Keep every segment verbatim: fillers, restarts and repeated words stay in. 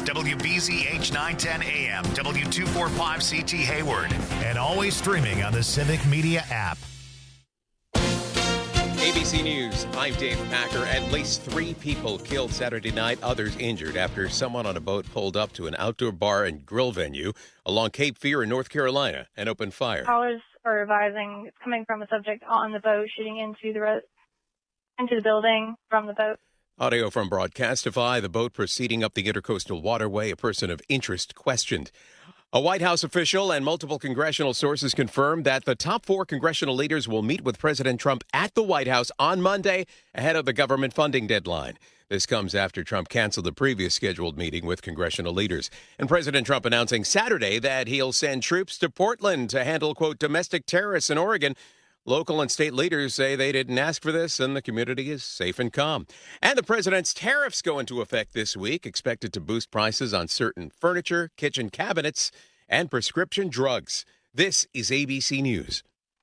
W B Z H nine ten A M, W two forty-five C T Hayward, and always streaming on the Civic Media app. A B C News, I'm Dave Packer. At least three people killed Saturday night, others injured after someone on a boat pulled up to an outdoor bar and grill venue along Cape Fear in North Carolina and opened fire. Callers are advising it's coming from a subject on the boat shooting into the ro- into the building from the boat. Audio from Broadcastify, the boat proceeding up the intercoastal waterway, a person of interest questioned. A White House official and multiple congressional sources confirmed that the top four congressional leaders will meet with President Trump at the White House on Monday ahead of the government funding deadline. This comes after Trump canceled the previous scheduled meeting with congressional leaders. And President Trump announcing Saturday that he'll send troops to Portland to handle, quote, domestic terrorists in Oregon. Local and state leaders say they didn't ask for this, and the community is safe and calm. And the president's tariffs go into effect this week, expected to boost prices on certain furniture, kitchen cabinets, and prescription drugs. This is A B C News.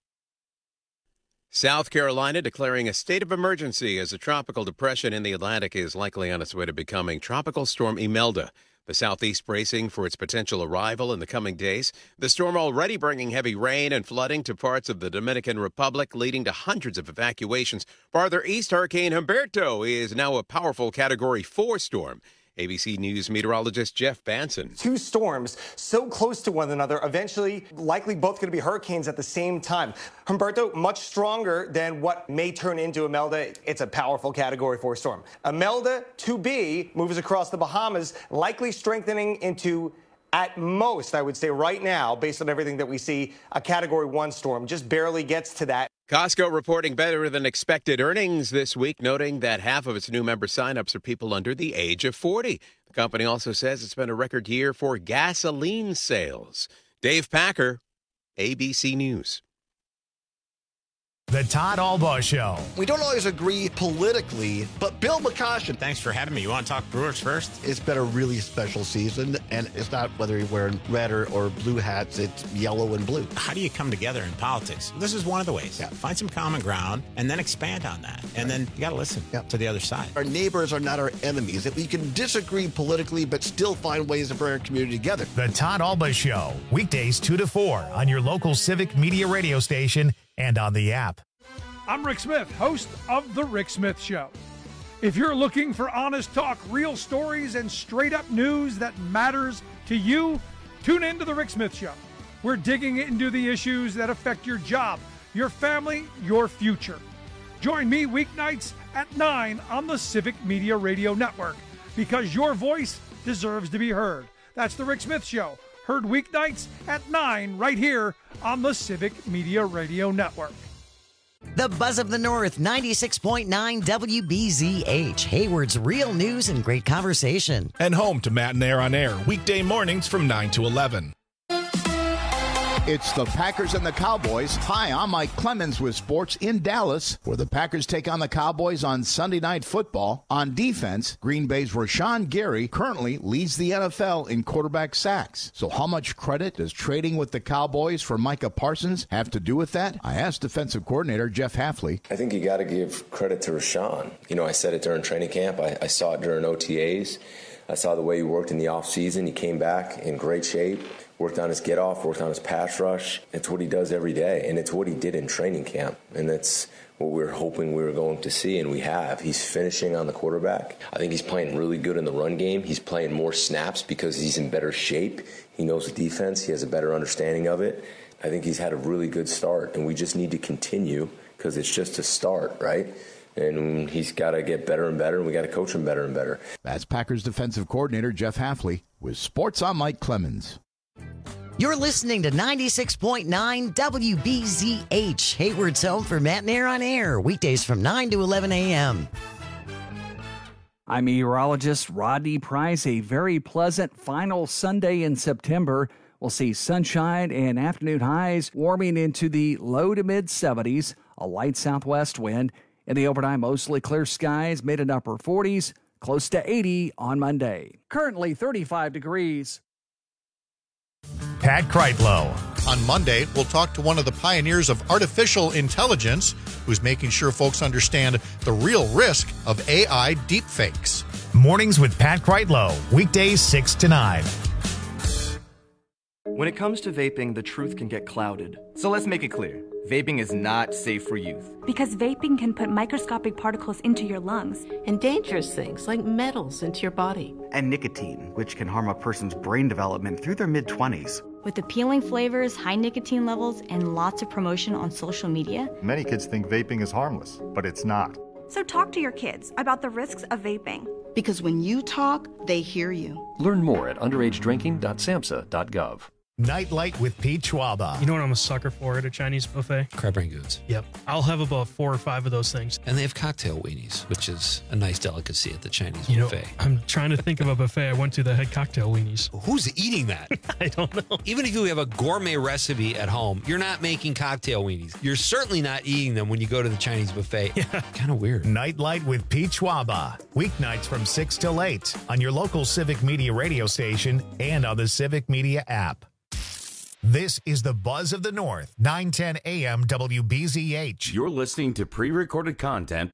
South Carolina declaring a state of emergency as a tropical depression in the Atlantic is likely on its way to becoming Tropical Storm Imelda. The southeast bracing for its potential arrival in the coming days. The storm already bringing heavy rain and flooding to parts of the Dominican Republic, leading to hundreds of evacuations. Farther east, Hurricane Humberto is now a powerful Category four storm. A B C News meteorologist Jeff Banson. Two storms so close to one another, eventually likely both going to be hurricanes at the same time. Humberto, much stronger than what may turn into Imelda. It's a powerful Category four storm. Imelda two B moves across the Bahamas, likely strengthening into, at most, I would say right now, based on everything that we see, a Category one storm. Just barely gets to that. Costco reporting better than expected earnings this week, noting that half of its new member signups are people under the age of forty. The company also says it's been a record year for gasoline sales. Dave Packer, A B C News. The Todd Albaugh Show. We don't always agree politically, but Bill McCoshen. Thanks for having me. You want to talk Brewers first? It's been a really special season, and it's not whether you're wearing red or, or blue hats, it's yellow and blue. How do you come together in politics? This is one of the ways. Yeah. Find some common ground and then expand on that. And right. then you got to listen yeah. to the other side. Our neighbors are not our enemies. If we can disagree politically, but still find ways to bring our community together. The Todd Albaugh Show, weekdays two to four on your local Civic Media radio station and on the app. I'm Rick Smith, host of The Rick Smith Show. If you're looking for honest talk, real stories, and straight-up news that matters to you, tune in to The Rick Smith Show. We're digging into the issues that affect your job, your family, your future. Join me weeknights at nine on the Civic Media Radio Network, because your voice deserves to be heard. That's The Rick Smith Show, heard weeknights at nine right here on the Civic Media Radio Network. The Buzz of the North, ninety-six point nine W B Z H, Hayward's real news and great conversation. And home to Matt and Air on Air, weekday mornings from nine to eleven. It's the Packers and the Cowboys. Hi, I'm Mike Clemens with sports in Dallas, where the Packers take on the Cowboys on Sunday Night Football. On defense, Green Bay's Rashawn Gary currently leads the N F L in quarterback sacks. So how much credit does trading with the Cowboys for Micah Parsons have to do with that? I asked defensive coordinator Jeff Hafley. I think you got to give credit to Rashawn. You know, I said it during training camp. I, I saw it during O T As. I saw the way he worked in the offseason. He came back in great shape. Worked on his get-off, worked on his pass rush. It's what he does every day, and it's what he did in training camp, and that's what we were hoping we were going to see, and we have. He's finishing on the quarterback. I think he's playing really good in the run game. He's playing more snaps because he's in better shape. He knows the defense. He has a better understanding of it. I think he's had a really good start, and we just need to continue because it's just a start, right? And he's got to get better and better, and we got to coach him better and better. That's Packers defensive coordinator Jeff Hafley with Sports on Mike Clemens. You're listening to ninety-six point nine W B Z H, Hayward's home for Matt and Air on Air, weekdays from nine to eleven a.m. I'm meteorologist Rodney Price. A very pleasant final Sunday in September. We'll see sunshine and afternoon highs warming into the low to mid seventies, a light southwest wind. In the overnight, mostly clear skies, mid and upper forties, close to eighty on Monday. Currently thirty-five degrees. Pat Kreitlow. On Monday, we'll talk to one of the pioneers of artificial intelligence who's making sure folks understand the real risk of A I deepfakes. Mornings with Pat Kreitlow, weekdays six to nine. When it comes to vaping, the truth can get clouded. So let's make it clear. Vaping is not safe for youth. Because vaping can put microscopic particles into your lungs. And dangerous things like metals into your body. And nicotine, which can harm a person's brain development through their mid-twenties. With appealing flavors, high nicotine levels, and lots of promotion on social media. Many kids think vaping is harmless, but it's not. So talk to your kids about the risks of vaping. Because when you talk, they hear you. Learn more at underage drinking dot samhsa dot gov. Nightlight with Pete Schwaba. You know what I'm a sucker for at a Chinese buffet? Crab rangoons. Yep. I'll have about four or five of those things. And they have cocktail weenies, which is a nice delicacy at the Chinese you buffet. Know, I'm trying to think of a buffet I went to that had cocktail weenies. Who's eating that? I don't know. Even if you have a gourmet recipe at home, you're not making cocktail weenies. You're certainly not eating them when you go to the Chinese buffet. Yeah. Kind of weird. Nightlight with Pete Schwaba. Weeknights from six till eight on your local Civic Media radio station and on the Civic Media app. This is the Buzz of the North, nine ten A M W B Z H. You're listening to pre-recorded content.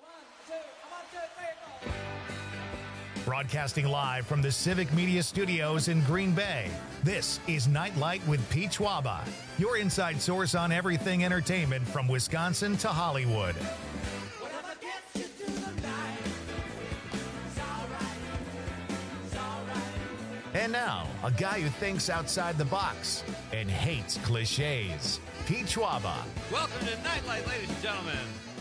Broadcasting live from the Civic Media Studios in Green Bay, this is Nightlight with Pete Schwaba, your inside source on everything entertainment from Wisconsin to Hollywood. And now, a guy who thinks outside the box and hates cliches, Pete Schwaba. Welcome to Nightlight, ladies and gentlemen.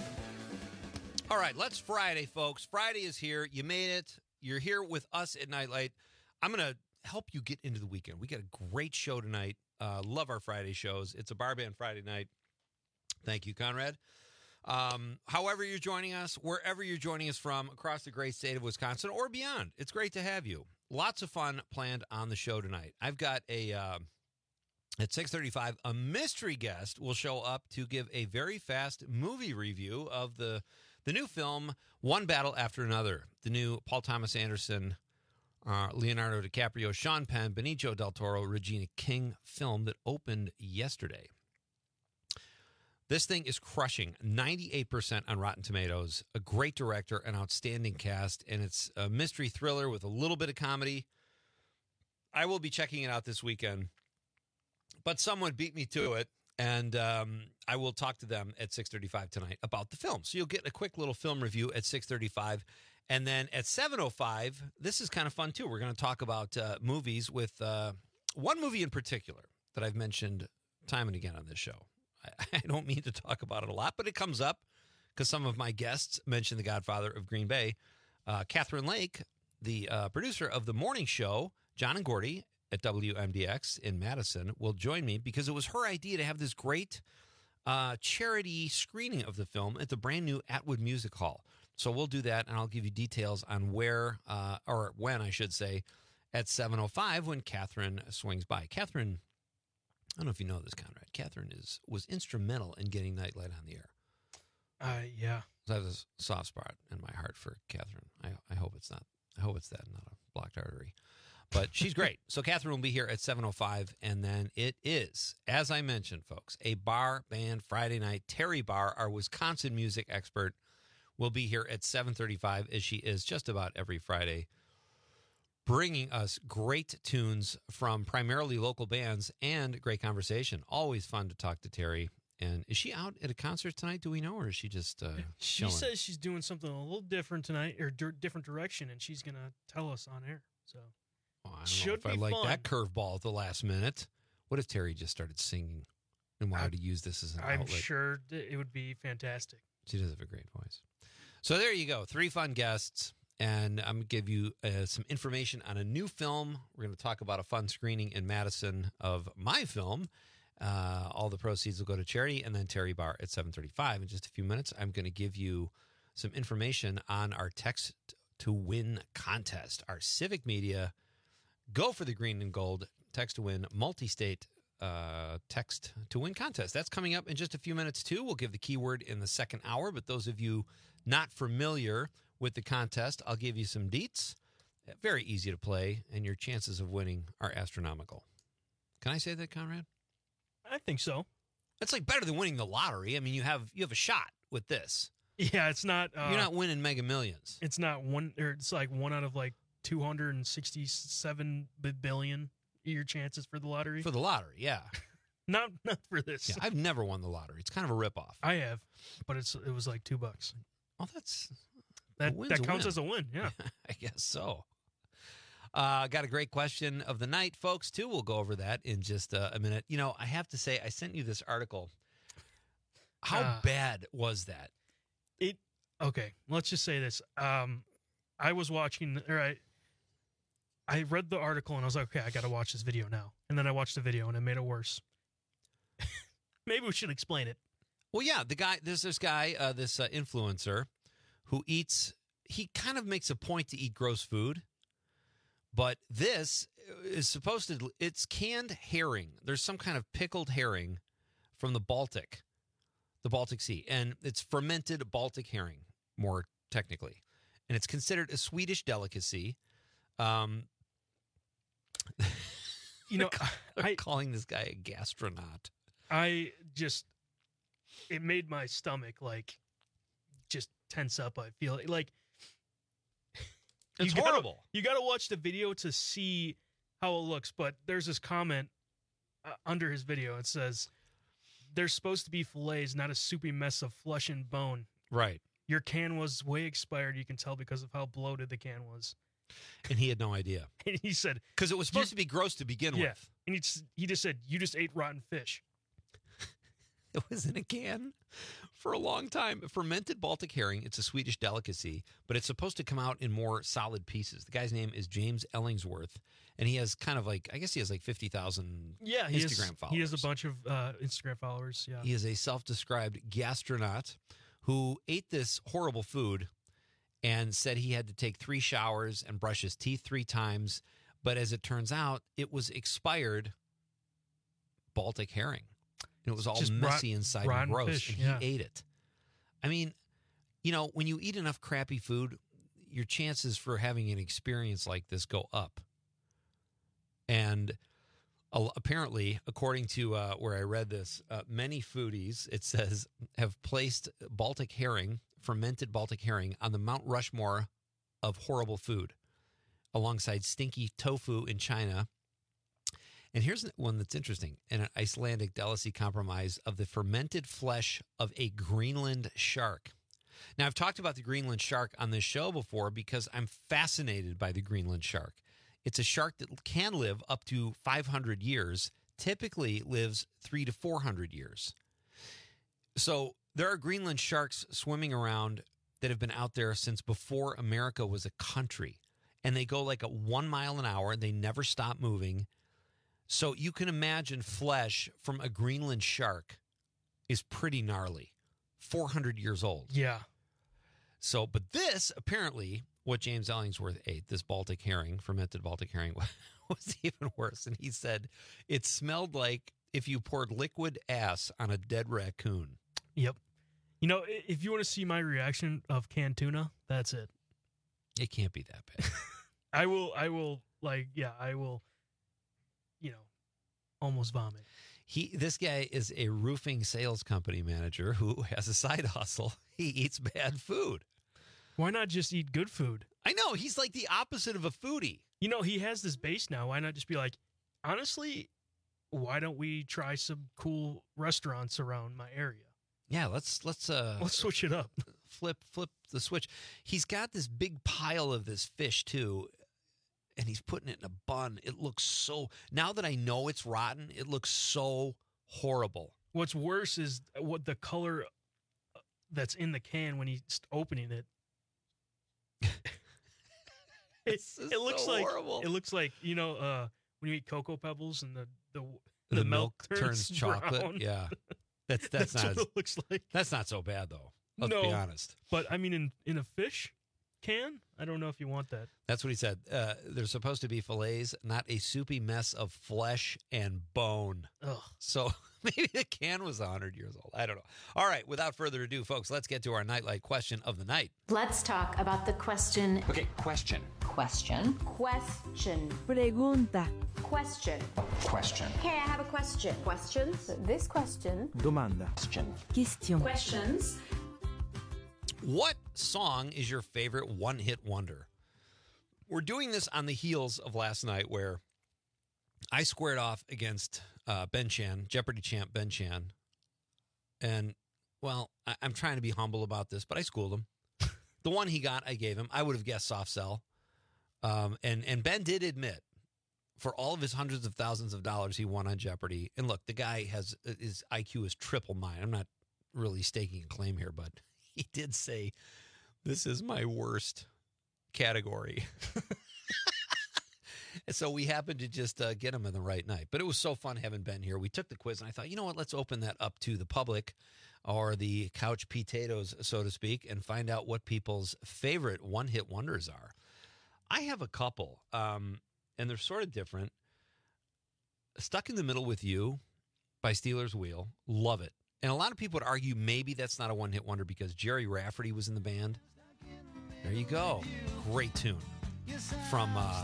All right, let's Friday, folks. Friday is here. You made it. You're here with us at Nightlight. I'm going to help you get into the weekend. We got a great show tonight. Uh, love our Friday shows. It's a bar band Friday night. Thank you, Conrad. Um, however you're joining us, wherever you're joining us from across the great state of Wisconsin or beyond, it's great to have you. Lots of fun planned on the show tonight. I've got a, uh, at six thirty-five, a mystery guest will show up to give a very fast movie review of the the new film, One Battle After Another, the new Paul Thomas Anderson, uh, Leonardo DiCaprio, Sean Penn, Benicio del Toro, Regina King film that opened yesterday. This thing is crushing, ninety-eight percent on Rotten Tomatoes, a great director, an outstanding cast, and it's a mystery thriller with a little bit of comedy. I will be checking it out this weekend, but someone beat me to it, and um, I will talk to them at six thirty-five tonight about the film. So you'll get a quick little film review at six thirty-five, and then at seven oh five, this is kind of fun too. We're going to talk about uh, movies with uh, one movie in particular that I've mentioned time and again on this show. I don't mean to talk about it a lot, but it comes up because some of my guests mentioned The Godfather of Green Bay. Uh, Catherine Lake, the uh, producer of the morning show, John and Gordy at W M D X in Madison, will join me because it was her idea to have this great uh, charity screening of the film at the brand new Atwood Music Hall. So we'll do that, and I'll give you details on where, uh, or when, I should say, at seven oh five when Catherine swings by. Catherine... I don't know if you know this, Conrad. Catherine is was instrumental in getting Nightlight on the air. Uh, yeah. I have a soft spot in my heart for Catherine. I, I hope it's not. I hope it's that, not a blocked artery. But she's great. So Catherine will be here at seven oh five, and then it is, as I mentioned, folks, a bar band Friday night. Terry Barr, our Wisconsin music expert, will be here at seven thirty-five, as she is just about every Friday, bringing us great tunes from primarily local bands and great conversation. Always fun to talk to Terry. And is she out at a concert tonight? Do we know, or is she just uh, She chilling? says she's doing something a little different tonight, or di- different direction, and she's going to tell us on air. So Oh, I don't should know if I be like fun. that curveball at the last minute. What if Terry just started singing and wanted to use this as an I'm outlet? sure that it would be fantastic. She does have a great voice. So there you go. Three fun guests. And I'm going to give you uh, some information on a new film. We're going to talk about a fun screening in Madison of my film. Uh, all the proceeds will go to charity. And then Terry Barr at seven thirty-five. In just a few minutes, I'm going to give you some information on our Text to Win contest. Our Civic Media Go for the Green and Gold Text to Win multi-state uh, Text to Win contest. That's coming up in just a few minutes, too. We'll give the keyword in the second hour. But those of you not familiar with the contest, I'll give you some deets. Very easy to play, and your chances of winning are astronomical. Can I say that, Conrad? I think so. That's like better than winning the lottery. I mean, you have you have a shot with this. Yeah, it's not. Uh, You're not winning Mega Millions. It's not one, or it's like one out of like two hundred sixty-seven billion your chances for the lottery. For the lottery, yeah. not not for this. Yeah, I've never won the lottery. It's kind of a ripoff. I have, but it's it was like two bucks. Oh, that's that win's that a counts win. as a win. Yeah, I guess so. Uh, got a great question of the night, folks, too. We'll go over that in just uh, a minute. You know, I have to say, I sent you this article. How Uh, bad was that? It okay. Let's just say this. Um, I was watching, or I, I read the article and I was like, okay, I got to watch this video now. And then I watched the video and it made it worse. Maybe we should explain it. Well, yeah, the guy, there's this guy, uh, this uh, influencer who eats, he kind of makes a point to eat gross food. But this is supposed to, it's canned herring. There's some kind of pickled herring from the Baltic, the Baltic Sea. And it's fermented Baltic herring, more technically. And it's considered a Swedish delicacy. Um, You know, they're I calling this guy a gastronaut. I just, it made my stomach like just tense up. I feel like It's you gotta- horrible. You got to watch the video to see how it looks. But there's this comment uh, under his video. It says, "There's supposed to be fillets, not a soupy mess of flesh and bone. Right. Your can was way expired. You can tell because of how bloated the can was." And he had no idea. And he said, Because it was supposed to be gross to begin "Yeah." with. And he just, he just said, "You just ate rotten fish." It was in a can for a long time. Fermented Baltic herring. It's a Swedish delicacy, but it's supposed to come out in more solid pieces. The guy's name is James Ellingsworth, and he has kind of like, I guess he has like fifty thousand Yeah, he Instagram Instagram has, followers. He has a bunch of uh, Instagram followers. Yeah. He is a self-described gastronaut who ate this horrible food and said he had to take three showers and brush his teeth three times. But as it turns out, it was expired Baltic herring. And it was all Just messy rot- inside and rotten gross. fish, and yeah. he ate it. I mean, you know, when you eat enough crappy food, your chances for having an experience like this go up. And uh, apparently, according to uh, where I read this, uh, many foodies, it says, have placed Baltic herring, fermented Baltic herring, on the Mount Rushmore of horrible food, alongside stinky tofu in China. And here's one that's interesting. An Icelandic delicacy compromise of the fermented flesh of a Greenland shark. Now, I've talked about the Greenland shark on this show before because I'm fascinated by the Greenland shark. It's a shark that can live up to five hundred years, typically lives three to four hundred years. So there are Greenland sharks swimming around that have been out there since before America was a country. And they go like a one mile an hour. They never stop moving. So you can imagine flesh from a Greenland shark is pretty gnarly. four hundred years old. Yeah. So, but this, apparently, what James Ellingsworth ate, this Baltic herring, fermented Baltic herring, was even worse. And he said it smelled like if you poured liquid ass on a dead raccoon. Yep. You know, i- if you want to see my reaction of canned tuna, that's it. It can't be that bad. I will, I will, like, yeah, I will, you know, almost vomit. He, this guy is a roofing sales company manager who has a side hustle. He eats bad food. Why not just eat good food? I know. He's like the opposite of a foodie. You know, he has this base now. Why not just be like, honestly, why don't we try some cool restaurants around my area? Yeah, let's let's uh Let's switch it up. flip flip the switch. He's got this big pile of this fish too, and he's putting it in a bun. It looks so, now that I know it's rotten, it looks so horrible. What's worse is what the color that's in the can when he's opening it. it, This is it looks so like horrible. it looks like, you know, uh, when you eat Cocoa Pebbles and the the, The, the milk, milk, turns, chocolate. brown. Yeah. That's that's, That's not what as, it looks like. that's not so bad though. Let's No. be honest. But I mean, in in a fish can, I don't know if you want that. That's what he said. Uh, they're supposed to be fillets, not a soupy mess of flesh and bone. Ugh. So maybe the can was one hundred years old. I don't know. All right, without further ado, folks, let's get to our Nightlight question of the night. Let's talk about the question. Okay, question. Question. Question. Pregunta. Question. Question. Hey, I have a question. Questions? This question. Domanda. Question. Question. Questions. What song is your favorite one-hit wonder? We're doing this on the heels of last night where I squared off against uh, Ben Chan, Jeopardy champ Ben Chan. And, well, I- I'm trying to be humble about this, but I schooled him. The one he got, I gave him. I would have guessed Soft Cell. Um, and, and Ben did admit, for all of his hundreds of thousands of dollars he won on Jeopardy, and look, the guy has, his I Q is triple mine. I'm not really staking a claim here, but he did say, this is my worst category. And so we happened to just uh, get him in the right night. But it was so fun having Ben here. We took the quiz, and I thought, you know what, let's open that up to the public or the couch potatoes, so to speak, and find out what people's favorite one-hit wonders are. I have a couple, um, and they're sort of different. Stuck in the Middle with You by Steelers Wheel. Love it. And a lot of people would argue maybe that's not a one-hit wonder because Jerry Rafferty was in the band. There you go. Great tune. From, uh,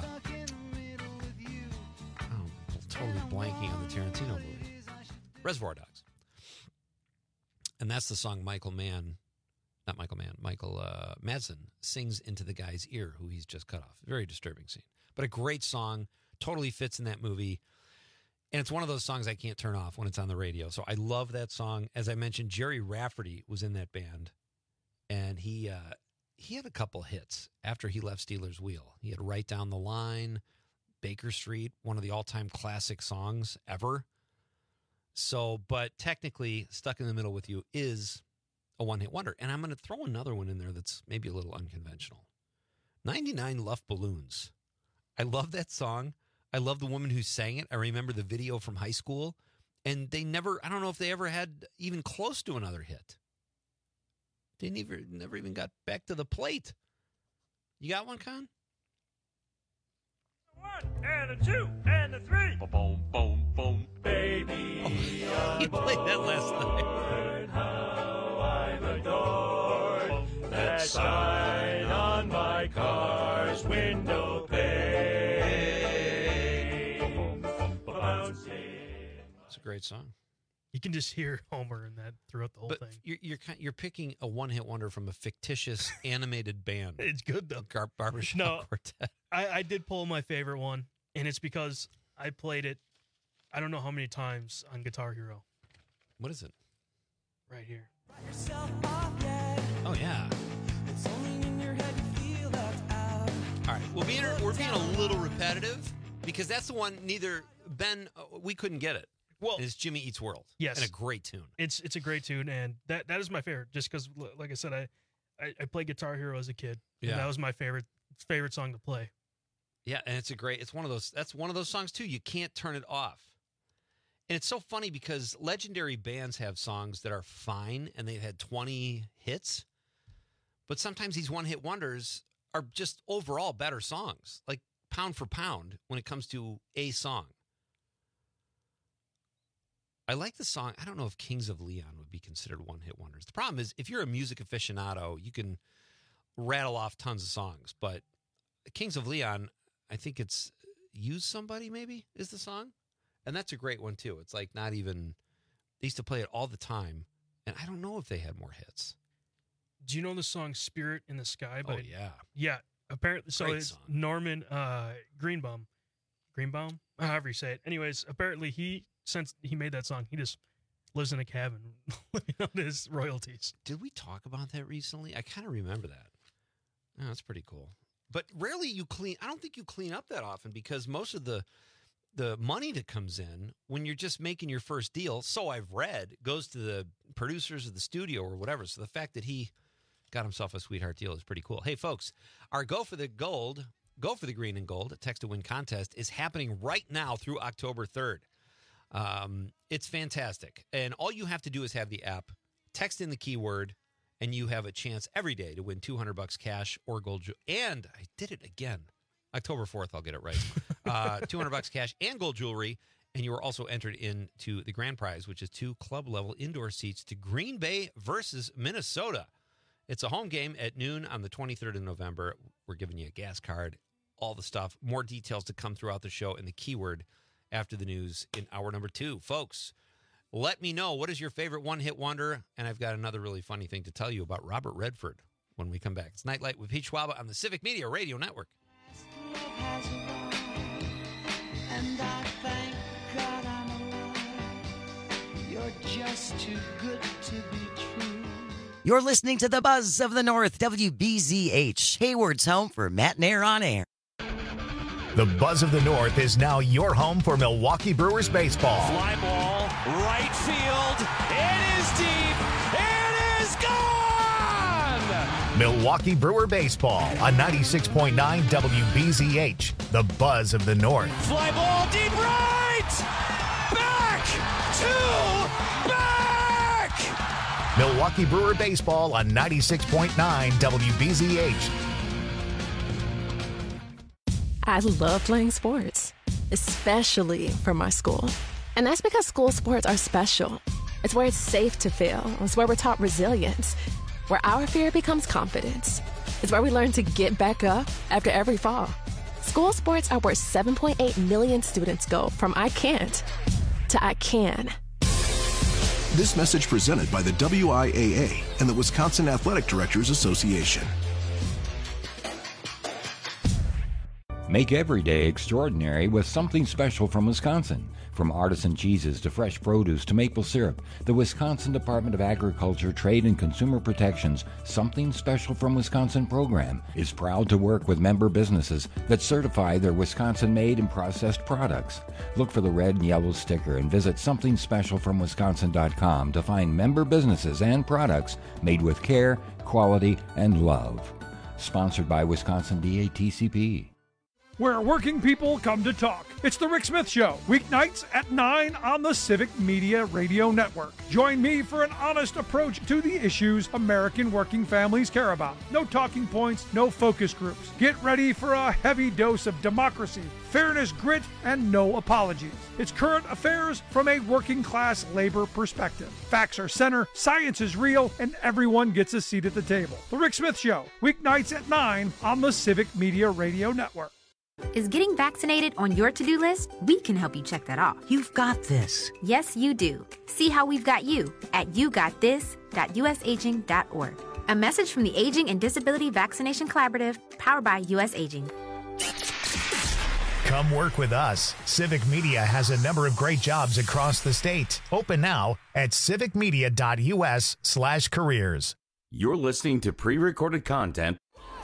oh, totally blanking on the Tarantino movie. Reservoir Dogs. And that's the song Michael Mann, not Michael Mann, Michael uh, Madsen sings into the guy's ear who he's just cut off. Very disturbing scene. But a great song. Totally fits in that movie. And it's one of those songs I can't turn off when it's on the radio. So I love that song. As I mentioned, Jerry Rafferty was in that band. And he uh, he had a couple hits after he left Steelers Wheel. He had Right Down the Line, Baker Street, one of the all-time classic songs ever. So, but technically, Stuck in the Middle with You is a one-hit wonder. And I'm going to throw another one in there that's maybe a little unconventional. ninety-nine Luft Balloons. I love that song. I love the woman who sang it. I remember the video from high school. And they never, I don't know if they ever had even close to another hit. They never, never even got back to the plate. You got one, Con? One and a two and a three. Boom, boom, boom, baby. Oh, you played that last night. How I'm adored. That sign on my car's window pane. It's a great song. You can just hear Homer in that throughout the whole but thing. You're you're you're picking a one-hit wonder from a fictitious animated band. It's good though. Gar- Barbershop no, Quartet. I, I did pull my favorite one, and it's because I played it. I don't know how many times on Guitar Hero. What is it? Right here. Oh yeah. All right, we're being we're being a little repetitive because that's the one. Neither Ben, uh, we couldn't get it. Well, it's Jimmy Eats World. Yes, and a great tune. It's it's a great tune, and that, that is my favorite. Just because, like I said, I, I I played Guitar Hero as a kid. And Yeah, that was my favorite favorite song to play. Yeah, and it's a great. It's one of those. That's one of those songs too. You can't turn it off. And it's so funny because legendary bands have songs that are fine, and they've had twenty hits. But sometimes these one-hit wonders are just overall better songs, like pound for pound when it comes to a song. I like the song. I don't know if Kings of Leon would be considered one-hit wonders. The problem is if you're a music aficionado, you can rattle off tons of songs. But Kings of Leon, I think it's Use Somebody maybe is the song. And that's a great one too. It's like not even, they used to play it all the time. And I don't know if they had more hits. Do you know the song "Spirit in the Sky"? By, Oh, yeah. yeah. Apparently, so Great it's song. Norman uh, Greenbaum, Greenbaum, however you say it. Anyways, apparently he since he made that song, he just lives in a cabin living on his royalties. Did we talk about that recently? I kind of remember that. Oh, that's pretty cool. But rarely you clean. I don't think you clean up that often because most of the the money that comes in when you're just making your first deal, so I've read, goes to the producers of the studio or whatever. So the fact that he got himself a sweetheart deal is pretty cool. Hey, folks, our Go for the Gold, Go for the Green and Gold Text to Win contest is happening right now through October third. Um, it's fantastic. And all you have to do is have the app, text in the keyword, and you have a chance every day to win two hundred bucks cash or gold. Ju- and I did it again. October fourth, I'll get it right. Uh, two hundred bucks cash and gold jewelry. And you are also entered into the grand prize, which is two club-level indoor seats to Green Bay versus Minnesota. It's a home game at noon on the twenty-third of November. We're giving you a gas card all the stuff. More details to come throughout the show and the keyword after the news in hour number two. Folks, let me know, what is your favorite one-hit wonder? And I've got another really funny thing to tell you about Robert Redford when we come back. It's Nightlight with Pete Schwaba on the Civic Media Radio Network. And I thank God I'm alive. You're just too good to be true. You're listening to the Buzz of the North, W B Z H, Hayward's home for Matt Nair on air. The Buzz of the North is now your home for Milwaukee Brewers baseball. Fly ball, right field. It is deep. It is gone. Milwaukee Brewer baseball on ninety-six point nine W B Z H, the Buzz of the North. Fly ball, deep right. Back to back. Milwaukee Brewer baseball on ninety-six point nine W B Z H. I love playing sports, especially for my school. And that's because school sports are special. It's where it's safe to fail. It's where we're taught resilience, where our fear becomes confidence. It's where we learn to get back up after every fall. School sports are where seven point eight million students go from I can't to I can. This message presented by the W I A A and the Wisconsin Athletic Directors Association. Make every day extraordinary with something special from Wisconsin. From artisan cheeses to fresh produce to maple syrup, the Wisconsin Department of Agriculture, Trade, and Consumer Protection's Something Special from Wisconsin program is proud to work with member businesses that certify their Wisconsin-made and processed products. Look for the red and yellow sticker and visit something special from wisconsin dot com to find member businesses and products made with care, quality, and love. Sponsored by Wisconsin D A T C P. Where working people come to talk. It's the Rick Smith Show, weeknights at nine on the Civic Media Radio Network. Join me for an honest approach to the issues American working families care about. No talking points, no focus groups. Get ready for a heavy dose of democracy, fairness, grit, and no apologies. It's current affairs from a working class labor perspective. Facts are center, science is real, and everyone gets a seat at the table. The Rick Smith Show, weeknights at nine on the Civic Media Radio Network. Is getting vaccinated on your to-do list? We can help you check that off. You've got this. Yes, you do. See how we've got you at you got this dot u s aging dot org. A message from the Aging and Disability Vaccination Collaborative, powered by U S Aging. Come work with us. Civic Media has a number of great jobs across the state. Open now at civic media dot u s slash careers. You're listening to pre-recorded content.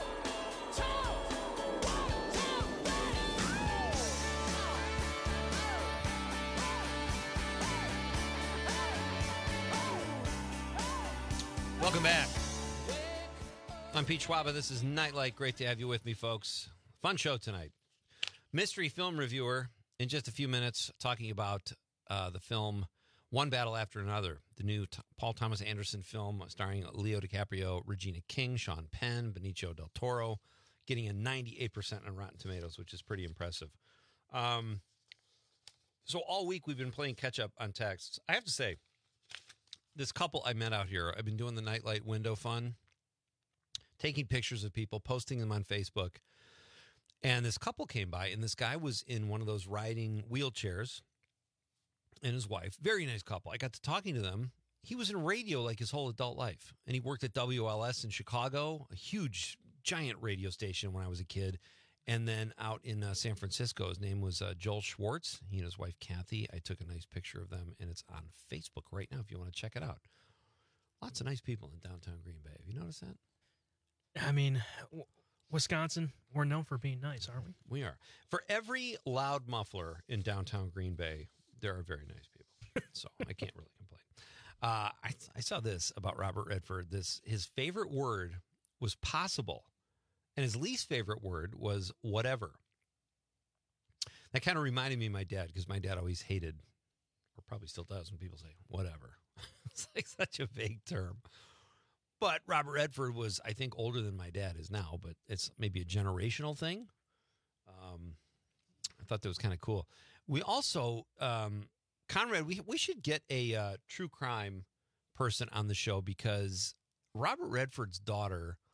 Welcome back. I'm Pete Schwaba. This is Nightlight. Great to have you with me, folks. Fun show tonight. Mystery film reviewer in just a few minutes talking about uh, the film One Battle After Another, the new T- Paul Thomas Anderson film starring Leo DiCaprio, Regina King, Sean Penn, Benicio del Toro, getting a ninety-eight percent on Rotten Tomatoes, which is pretty impressive. Um, so all week we've been playing catch-up on texts. I have to say, this couple I met out here, I've been doing the Nightlight window fun, taking pictures of people, posting them on Facebook. And this couple came by, and this guy was in one of those riding wheelchairs, and his wife. Very nice couple. I got to talking to them. He was in radio like his whole adult life, and he worked at W L S in Chicago, a huge, giant radio station when I was a kid. And then out in uh, San Francisco, his name was uh, Joel Schwartz. He and his wife, Kathy. I took a nice picture of them, and it's on Facebook right now if you want to check it out. Lots of nice people in downtown Green Bay. Have you noticed that? I mean, w- Wisconsin, we're known for being nice, aren't we? We are. For every loud muffler in downtown Green Bay, there are very nice people. So I can't really complain. Uh, I, I saw this about Robert Redford. This his favorite word was possible. And his least favorite word was whatever. That kind of reminded me of my dad, because my dad always hated, or probably still does, when people say whatever. It's like such a vague term. But Robert Redford was, I think, older than my dad is now, but it's maybe a generational thing. Um, I thought that was kind of cool. We also, um, Conrad, we we should get a uh, true crime person on the show, because Robert Redford's daughter,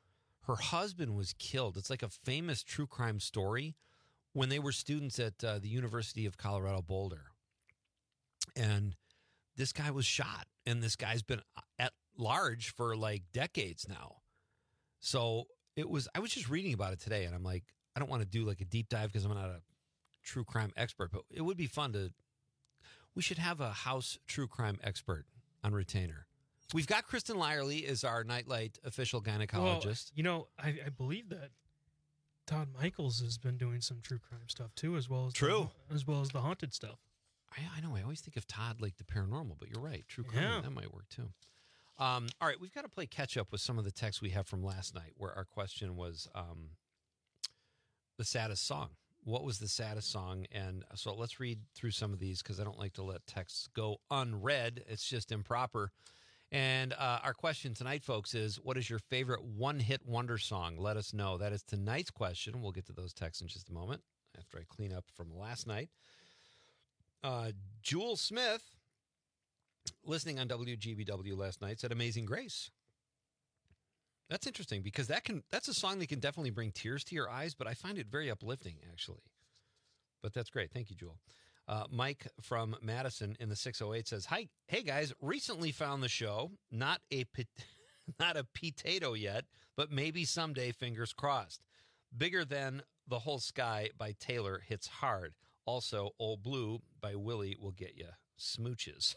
her husband was killed. It's like a famous true crime story when they were students at uh, the University of Colorado Boulder. And this guy was shot, and this guy's been at large for like decades now. So it was, I was just reading about it today, and I'm like, I don't want to do like a deep dive because I'm not a true crime expert, but it would be fun to, we should have a house true crime expert on retainer. We've got Kristen Lyerly as our Nightlight official gynecologist. Well, you know, I, I believe that Todd Michaels has been doing some true crime stuff too, as well as True. the, as well as the haunted stuff. I, I know. I always think of Todd like the paranormal, but you're right. True crime, Yeah. that might work too. Um, all right, we've got to play catch up with some of the texts we have from last night, where our question was um, the saddest song. What was the saddest song? And so let's read through some of these because I don't like to let texts go unread. It's just improper. And uh, our question tonight, folks, is what is your favorite one-hit wonder song? Let us know. That is tonight's question. We'll get to those texts in just a moment after I clean up from last night. Uh, Jewel Smith, listening on W G B W last night, said Amazing Grace. That's interesting because that can that's a song that can definitely bring tears to your eyes, but I find it very uplifting, actually. But that's great. Thank you, Jewel. Uh, Mike from Madison in the six oh eight says, Hi, hey, guys, recently found the show. Not a pot- not a potato yet, but maybe someday, fingers crossed. Bigger Than the Whole Sky by Taylor hits hard. Also, Old Blue by Willie will get you smooches.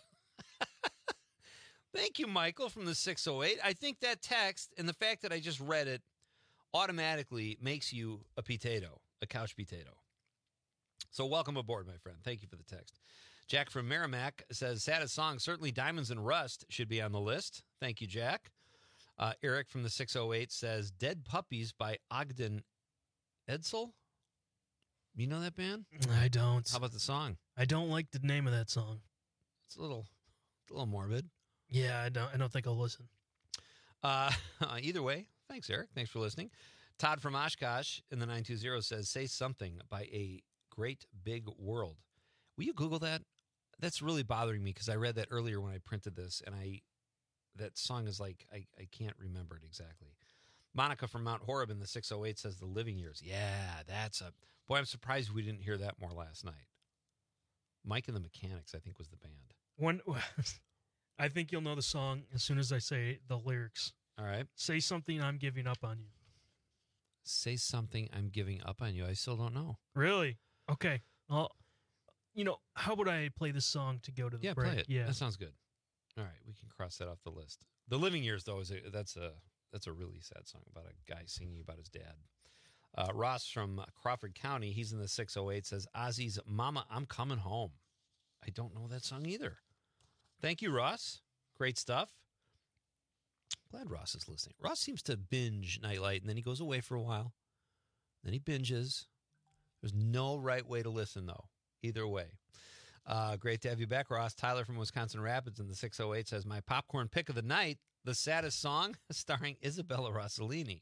Thank you, Michael, from the six oh eight. I think that text and the fact that I just read it automatically makes you a potato, a couch potato. So welcome aboard, my friend. Thank you for the text. Jack from Merrimack says, saddest song, certainly Diamonds and Rust should be on the list. Thank you, Jack. Uh, Eric from the six oh eight says, Dead Puppies by Ogden Edsel. You know that band? I don't. How about the song? I don't like the name of that song. It's a little, a little morbid. Yeah, I don't. I don't think I'll listen. Uh, either way, thanks, Eric. Thanks for listening. Todd from Oshkosh in the nine two zero says, Say Something by A Great Big World. Will you Google that? That's really bothering me because I read that earlier when I printed this, and I that song is like, I, I can't remember it exactly. Monica from Mount Horeb in the six oh eight says The Living Years. Yeah, that's a... Boy, I'm surprised we didn't hear that more last night. Mike and the Mechanics, I think, was the band. When I think you'll know the song as soon as I say the lyrics. All right. Say something, I'm giving up on you. Say something, I'm giving up on you. I still don't know. Really? Okay. Well, you know, how would I play this song to go to the yeah, break? play it. Yeah, that sounds good. All right, we can cross that off the list. The Living Years, though, is a, that's a that's a really sad song about a guy singing about his dad. Uh, Ross from Crawford County, he's in the six oh eight, says Ozzy's Mama, I'm Coming Home. I don't know that song either. Thank you, Ross. Great stuff. Glad Ross is listening. Ross seems to binge Nightlight, and then he goes away for a while. Then he binges. There's no right way to listen, though. Either way. Uh, great to have you back, Ross. Tyler from Wisconsin Rapids in the six oh eight says, my popcorn pick of the night, The Saddest Song, starring Isabella Rossellini.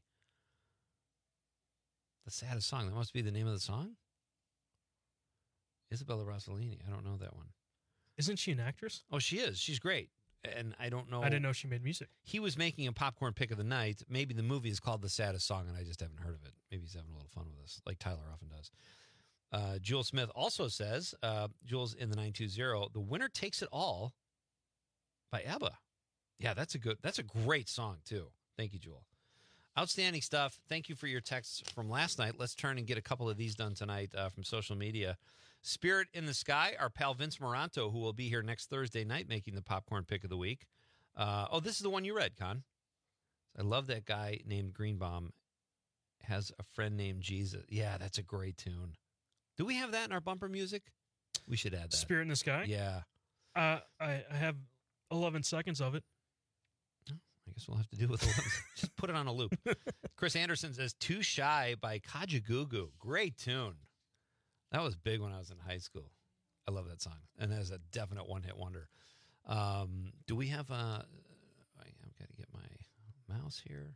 The Saddest Song. That must be the name of the song? Isabella Rossellini. I don't know that one. Isn't she an actress? Oh, she is. She's great. And I don't know. I didn't know she made music. He was making a popcorn pick of the night. Maybe the movie is called The Saddest Song, and I just haven't heard of it. Maybe he's having a little fun with us, like Tyler often does. Uh, Jewel Smith also says, uh, Jules in the nine two zero, The Winner Takes It All by ABBA. Yeah, that's a good, that's a great song, too. Thank you, Jewel. Outstanding stuff. Thank you for your texts from last night. Let's turn and get a couple of these done tonight uh, from social media. Spirit in the Sky, our pal Vince Moranto, who will be here next Thursday night making the popcorn pick of the week. Uh, oh, this is the one you read, Con. I love that guy named Greenbaum has a friend named Jesus. Yeah, that's a great tune. Do we have that in our bumper music? We should add that. Spirit in the Sky? Yeah. Uh, I, I have eleven seconds of it. I guess we'll have to do with eleven. Just put it on a loop. Chris Anderson says, Too Shy by Kajagoogoo. Great tune. That was big when I was in high school. I love that song. And that is a definite one-hit wonder. Um, do we have a... I've got to get my mouse here.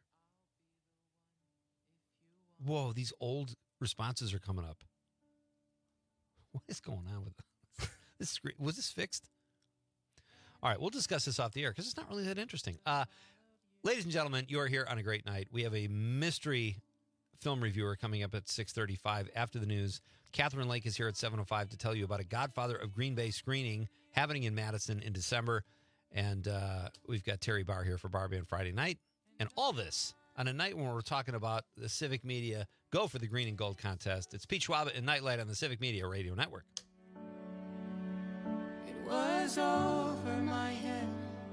Whoa, these old responses are coming up. What is going on with this? This screen? Was this fixed? All right, we'll discuss this off the air because it's not really that interesting. Uh, Ladies and gentlemen, you are here on a great night. We have a mystery film reviewer coming up at six thirty-five after the news. Catherine Lake is here at seven oh five to tell you about a Godfather of Green Bay screening happening in Madison in December. And uh, we've got Terry Barr here for Bar Band Friday night. And all this on a night when we're talking about the Civic Media Go for the Green and Gold contest. It's Pete Schwab and Nightlight on the Civic Media Radio Network. It was over my head.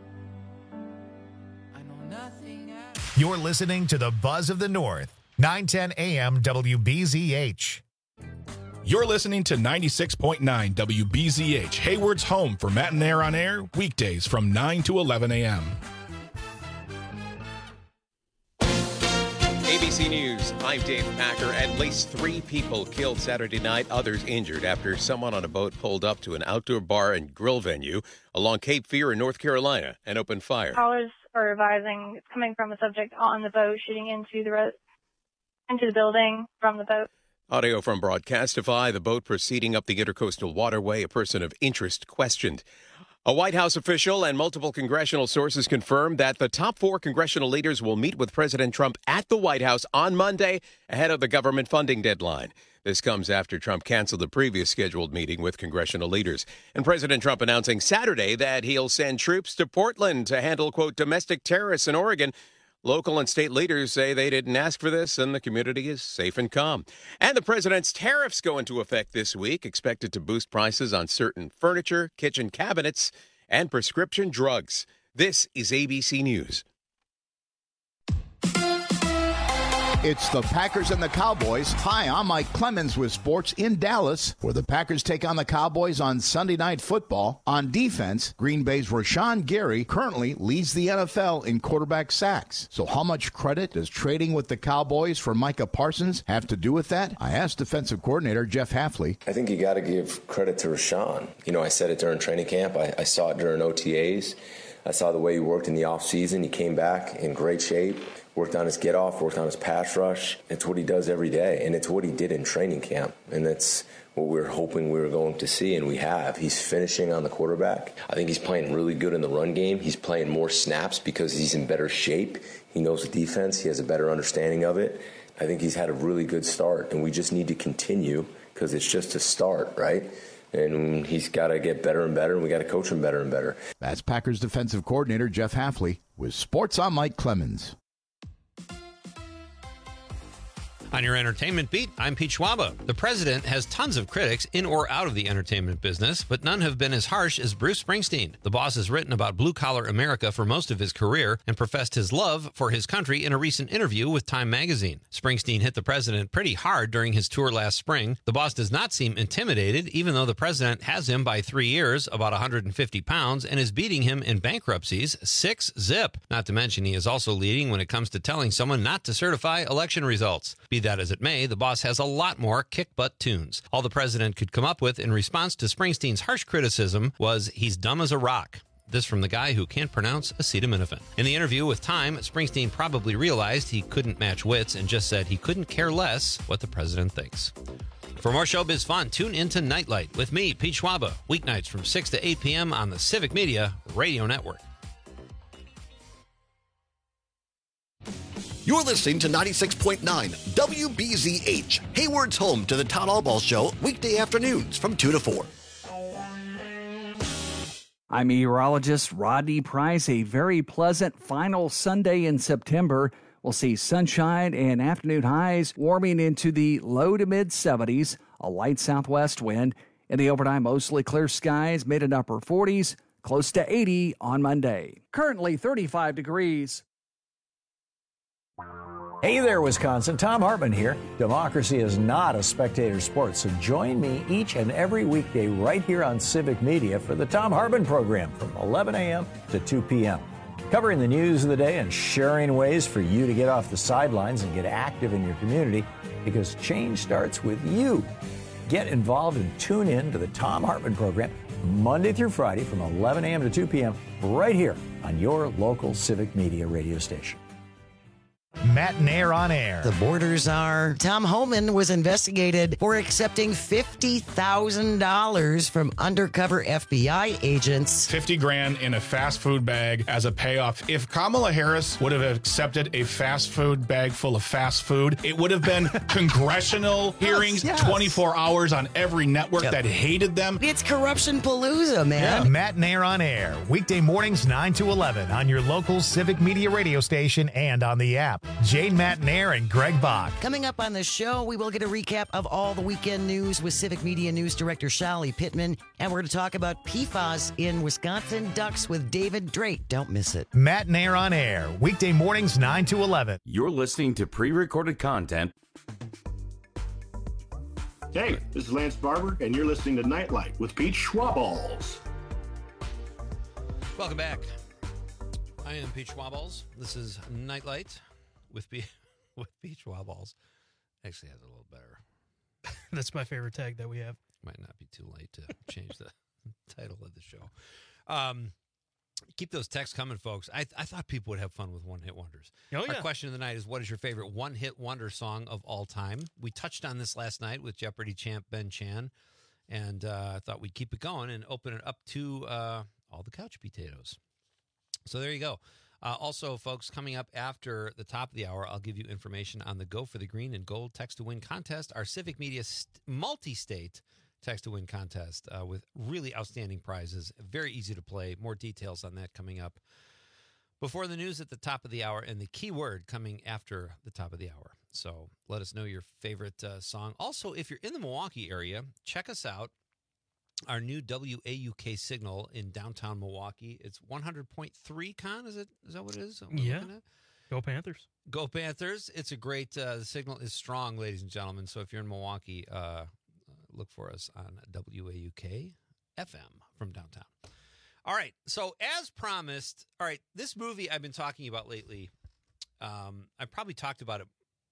I know nothing else. You're listening to the Buzz of the North, nine ten A M W B Z H. You're listening to ninety-six point nine W B Z H, Hayward's home for Matt and Air on Air, weekdays from nine to eleven A M. A B C News, I'm Dave Packer. At least three people killed Saturday night, others injured after someone on a boat pulled up to an outdoor bar and grill venue along Cape Fear in North Carolina and opened fire. Callers are advising it's coming from a subject on the boat shooting into the ro- into the building from the boat. Audio from Broadcastify, the boat proceeding up the intercoastal waterway, a person of interest questioned. A White House official and multiple congressional sources confirmed that the top four congressional leaders will meet with President Trump at the White House on Monday ahead of the government funding deadline. This comes after Trump canceled the previous scheduled meeting with congressional leaders. And President Trump announcing Saturday that he'll send troops to Portland to handle, quote, domestic terrorists in Oregon. Local and state leaders say they didn't ask for this, and the community is safe and calm. And the president's tariffs go into effect this week, expected to boost prices on certain furniture, kitchen cabinets, and prescription drugs. This is A B C News. It's the Packers and the Cowboys. Hi, I'm Mike Clemens with sports in Dallas, where the Packers take on the Cowboys on Sunday Night Football. On defense, Green Bay's Rashawn Gary currently leads the N F L in quarterback sacks. So how much credit does trading with the Cowboys for Micah Parsons have to do with that? I asked defensive coordinator Jeff Hafley. I think you got to give credit to Rashawn. You know, I said it during training camp. I, I saw it during O T As. I saw the way he worked in the offseason. He came back in great shape. Worked on his get-off, worked on his pass rush. It's what he does every day, and it's what he did in training camp. And that's what we were hoping we were going to see, and we have. He's finishing on the quarterback. I think he's playing really good in the run game. He's playing more snaps because he's in better shape. He knows the defense. He has a better understanding of it. I think he's had a really good start, and we just need to continue because it's just a start, right? And he's got to get better and better, and we got to coach him better and better. That's Packers defensive coordinator Jeff Hafley with Sports on Mike Clemens. On your entertainment beat, I'm Pete Schwaba. The president has tons of critics in or out of the entertainment business, but none have been as harsh as Bruce Springsteen. The boss has written about blue-collar America for most of his career and professed his love for his country in a recent interview with Time magazine. Springsteen hit the president pretty hard during his tour last spring. The boss does not seem intimidated, even though the president has him by three years, about one hundred fifty pounds, and is beating him in bankruptcies six zip. Not to mention he is also leading when it comes to telling someone not to certify election results. Be that as it may, the boss has a lot more kick-butt tunes. All the president could come up with in response to Springsteen's harsh criticism was, he's dumb as a rock. This from the guy who can't pronounce acetaminophen. In the interview with Time, Springsteen probably realized he couldn't match wits and just said he couldn't care less what the president thinks. For more showbiz fun, tune into Nightlight with me, Pete Schwaba, weeknights from six to eight p.m. on the Civic Media Radio Network. You're listening to ninety-six point nine W B Z H, Hayward's home to the Town Hall Ball Show, weekday afternoons from two to four. I'm meteorologist Rodney Price. A very pleasant final Sunday in September. We'll see sunshine and afternoon highs warming into the low to mid seventies, a light southwest wind. In the overnight, mostly clear skies, mid and upper forties, close to eighty on Monday. Currently thirty-five degrees. Hey there, Wisconsin. Tom Hartman here. Democracy is not a spectator sport, so join me each and every weekday right here on Civic Media for the Tom Hartman program from eleven a.m. to two p.m. Covering the news of the day and sharing ways for you to get off the sidelines and get active in your community, because change starts with you. Get involved and tune in to the Tom Hartman program Monday through Friday from eleven a.m. to two p.m. right here on your local Civic Media radio station. Matt and Air on Air. The borders are. Tom Homan was investigated for accepting fifty thousand dollars from undercover F B I agents. fifty grand in a fast food bag as a payoff. If Kamala Harris would have accepted a fast food bag full of fast food, it would have been congressional hearings, yes. twenty-four hours on every network Yep. that hated them. It's corruption palooza, man. Yeah, Matt and Air on Air. Weekday mornings nine to eleven on your local Civic Media radio station and on the app. Jane Matt and Air and Greg Bach. Coming up on the show, we will get a recap of all the weekend news with Civic Media News Director Shally Pittman, and we're going to talk about P FAS in Wisconsin Ducks with David Drake. Don't miss it. Matt and Air on Air. Weekday mornings nine to eleven. You're listening to pre-recorded content. Hey, this is Lance Barber, and you're listening to Nightlight with Pete Schwaballs. Welcome back. I am Pete Schwaballs. This is Nightlight with P- with Pete Schwaballs. Actually, has a little better. That's my favorite tag that we have. Might not be too late to change the title of the show. Um, keep those texts coming, folks. I I thought people would have fun with one-hit wonders. Oh, Our yeah. question of the night is, what is your favorite one-hit wonder song of all time? We touched on this last night with Jeopardy champ Ben Chan, and uh, I thought we'd keep it going and open it up to uh, all the couch potatoes. So there you go. Uh, also, folks, coming up after the top of the hour, I'll give you information on the Go for the Green and Gold Text to Win contest, our Civic Media st- multi-state Text to Win contest uh, with really outstanding prizes. Very easy to play. More details on that coming up before the news at the top of the hour, and the keyword coming after the top of the hour. So let us know your favorite uh, song. Also, if you're in the Milwaukee area, check us out. Our new W A U K signal in downtown Milwaukee. It's one hundred point three, Con, is it? Is that what it is? What we're Yeah. looking at? Go Panthers. Go Panthers. It's a great, uh, the signal is strong, ladies and gentlemen. So if you're in Milwaukee, uh, look for us on W A U K F M from downtown. All right. So as promised, all right, this movie I've been talking about lately, um, I've probably talked about it,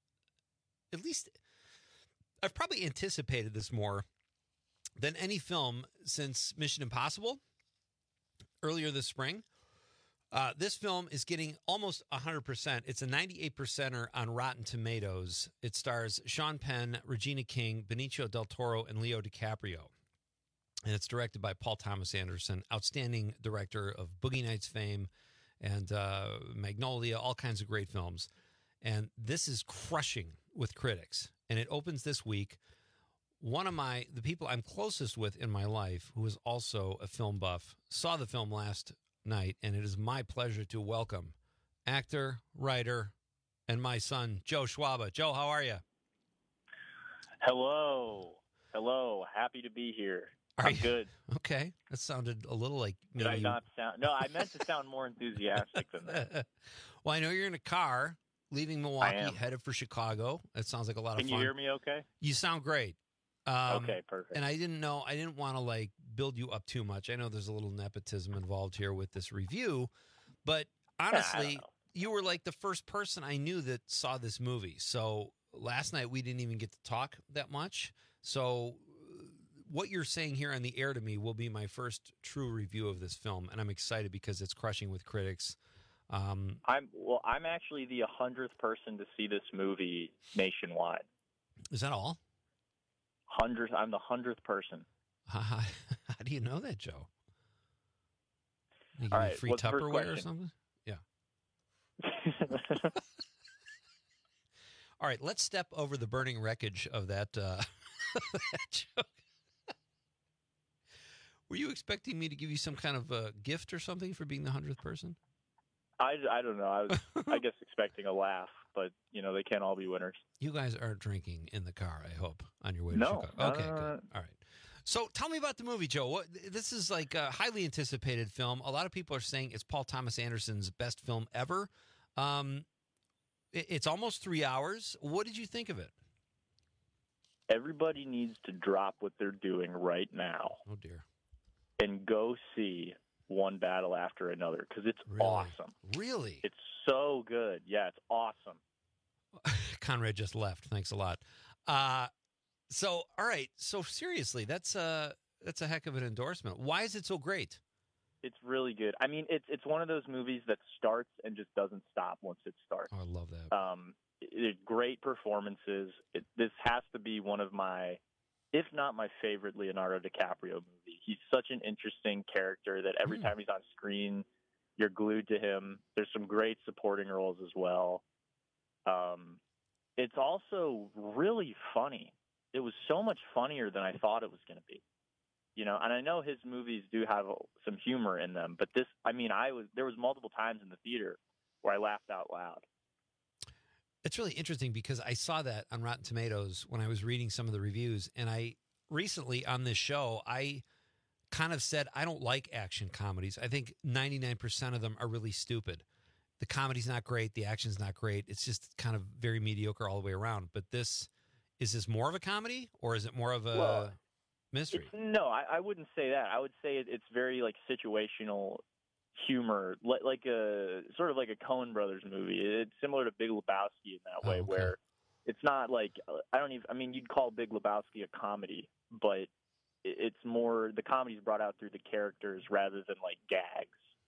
at least, I've probably anticipated this more than any film since Mission Impossible earlier this spring. Uh, this film is getting almost one hundred percent. It's a ninety-eight percenter on Rotten Tomatoes. It stars Sean Penn, Regina King, Benicio del Toro, and Leo DiCaprio. And it's directed by Paul Thomas Anderson, outstanding director of Boogie Nights fame and uh, Magnolia, all kinds of great films. And this is crushing with critics. And it opens this week. One of my, the people I'm closest with in my life, who is also a film buff, saw the film last night, and it is my pleasure to welcome actor, writer, and my son, Joe Schwaba. Joe, how are you? Hello. Hello. Happy to be here. Are I'm you- good. Okay. That sounded a little like Did maybe I you- not sound? No, I meant to sound more enthusiastic than that. Well, I know you're in a car leaving Milwaukee, am. headed for Chicago. It sounds like a lot Can of you fun. hear me okay? You sound great. Um, Okay, perfect. And I didn't know, I didn't want to like build you up too much. I know there's a little nepotism involved here with this review, but honestly, know. you were like the first person I knew that saw this movie. So last night we didn't even get to talk that much. So uh, what you're saying here on the air to me will be my first true review of this film, and I'm excited because it's crushing with critics. Um, I'm well. I'm actually the hundredth person to see this movie nationwide. is that all? Hundredth. I'm the hundredth person. How do you know that, Joe? You give All me right, free what's the first Tupperware or question? something? Yeah. All right, let's step over the burning wreckage of that, uh, that joke. Were you expecting me to give you some kind of uh, gift or something for being the hundredth person? I, I don't know. I was, I guess, expecting a laugh, but you know they can't all be winners. You guys aren't drinking in the car, I hope, on your way to No, Chicago. no, Okay, no, no, good. no. All right. So tell me about the movie, Joe. What, this is like a highly anticipated film. A lot of people are saying it's Paul Thomas Anderson's best film ever. Um, it, it's almost three hours. What did you think of it? Everybody needs to drop what they're doing right now. Oh, dear. And go see One Battle After Another because it's Really? awesome. Really? It's so good. Yeah, it's awesome. Conrad just left. Thanks a lot. Uh, so, all right. So seriously, that's a, that's a heck of an endorsement. Why is it so great? It's really good. I mean, it's it's one of those movies that starts and just doesn't stop once it starts. Oh, I love that. Um, it, it, great performances. It, this has to be one of my, if not my favorite Leonardo DiCaprio movie. He's such an interesting character that every Mm. time he's on screen, you're glued to him. There's some great supporting roles as well. Um, it's also really funny. It was so much funnier than I thought it was going to be. You know, and I know his movies do have some humor in them, but this, I mean, I was there was multiple times in the theater where I laughed out loud. It's really interesting because I saw that on Rotten Tomatoes when I was reading some of the reviews, and I recently on this show, I kind of said I don't like action comedies. I think ninety-nine percent of them are really stupid. The comedy's not great, the action's not great. It's just kind of very mediocre all the way around. But this, is this more of a comedy or is it more of a Well, mystery? It's, no, I, I wouldn't say that. I would say it, it's very like situational humor, like, like a sort of like a Coen Brothers movie. It's similar to Big Lebowski in that way, Oh, okay. where it's not like I don't even. I mean, you'd call Big Lebowski a comedy, but it, it's more the comedy's brought out through the characters rather than like gags.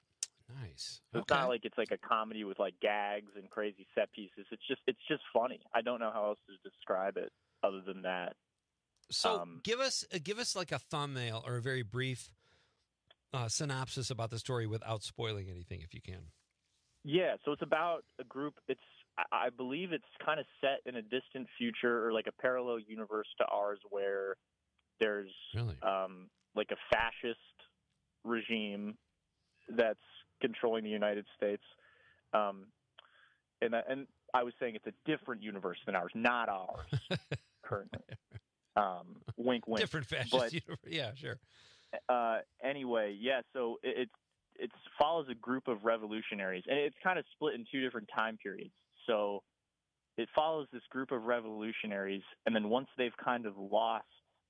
Nice. So it's Okay. not like it's like a comedy with like gags and crazy set pieces. It's just it's just funny. I don't know how else to describe it other than that. So Um, give us uh, give us like a thumbnail or a very brief uh, synopsis about the story without spoiling anything, if you can. Yeah, so it's about a group. It's I I believe it's kind of set in a distant future or like a parallel universe to ours, where there's Really? um, like a fascist regime that's controlling the United States. Um, and that- and I was saying it's a different universe than ours, not ours currently. Um, wink, wink. Different fascist But, universe. Yeah, sure. uh, anyway, yeah. So it, it it follows a group of revolutionaries, and it's kind of split in two different time periods. So it follows this group of revolutionaries, and then once they've kind of lost,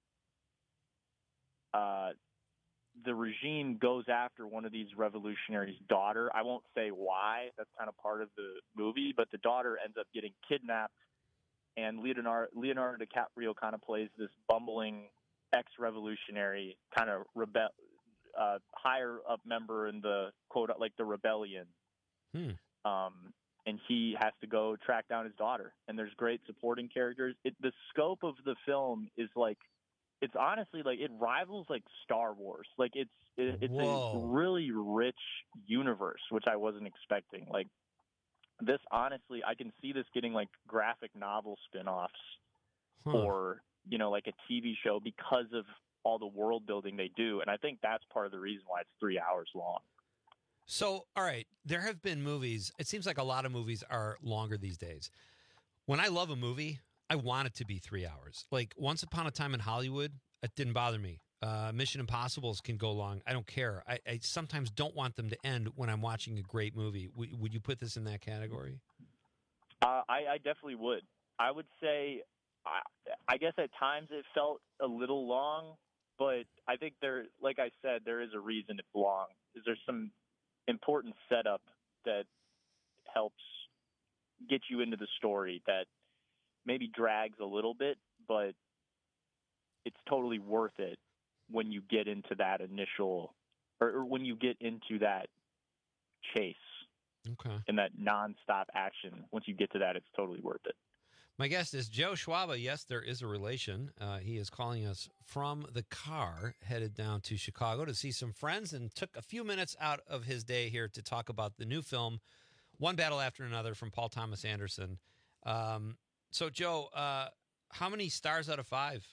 uh, the regime goes after one of these revolutionaries' daughter. I won't say why. That's kind of part of the movie, but the daughter ends up getting kidnapped, and Leonardo, Leonardo DiCaprio kind of plays this bumbling ex-revolutionary, kind of rebel, uh, higher up member in the quote, like the rebellion. Hmm. Um, and he has to go track down his daughter. And there's great supporting characters. It, the scope of the film is like, it's honestly like it rivals like Star Wars. Like it's it, it's Whoa. a really rich universe, which I wasn't expecting. Like this, honestly, I can see this getting like graphic novel spin-offs Huh. or you know like a T V show because of all the world building they do. And I think that's part of the reason why it's three hours long. So, all right, there have been movies. It seems like a lot of movies are longer these days. When I love a movie, I want it to be three hours. Like Once Upon a Time in Hollywood, it didn't bother me. Uh, Mission Impossibles can go long. I don't care. I, I sometimes don't want them to end when I'm watching a great movie. W- would you put this in that category? Uh, I, I definitely would. I would say, I, I guess at times it felt a little long, but I think there, like I said, there is a reason it's long. Is there some important setup that helps get you into the story that maybe drags a little bit, but it's totally worth it when you get into that initial, or, or when you get into that chase Okay. and that nonstop action. Once you get to that, it's totally worth it. My guest is Joe Schwaba. Yes, there is a relation. Uh, he is calling us from the car, headed down to Chicago to see some friends, and took a few minutes out of his day here to talk about the new film, One Battle After Another, from Paul Thomas Anderson. Um, so, Joe, uh, how many stars out of five?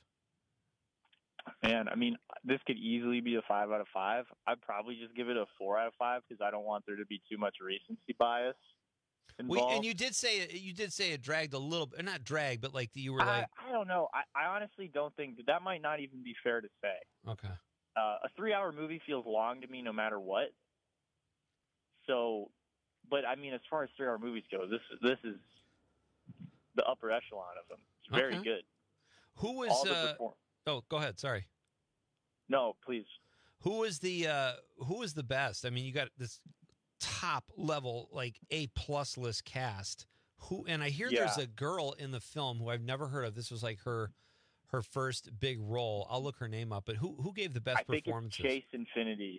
Man, I mean, this could easily be a five out of five. I'd probably just give it a four out of five because I don't want there to be too much recency bias involved. Well, and you did say you did say it dragged a little bit, not dragged, but like you were I, like, I don't know. I, I honestly don't think that might not even be fair to say. okay. Uh, a three-hour movie feels long to me no matter what. So, but I mean, as far as three-hour movies go, this is this is the upper echelon of them. It's very Okay. good. Who was? All the Uh, perform- oh, go ahead. Sorry. no, please. Who was the uh, who was the best? I mean, you got this top level, like A plus list cast. Who and I hear there's Yeah. a girl in the film who I've never heard of. This was like her her first big role. I'll look her name up. But who who gave the best I think it's performances? Chase Infinity.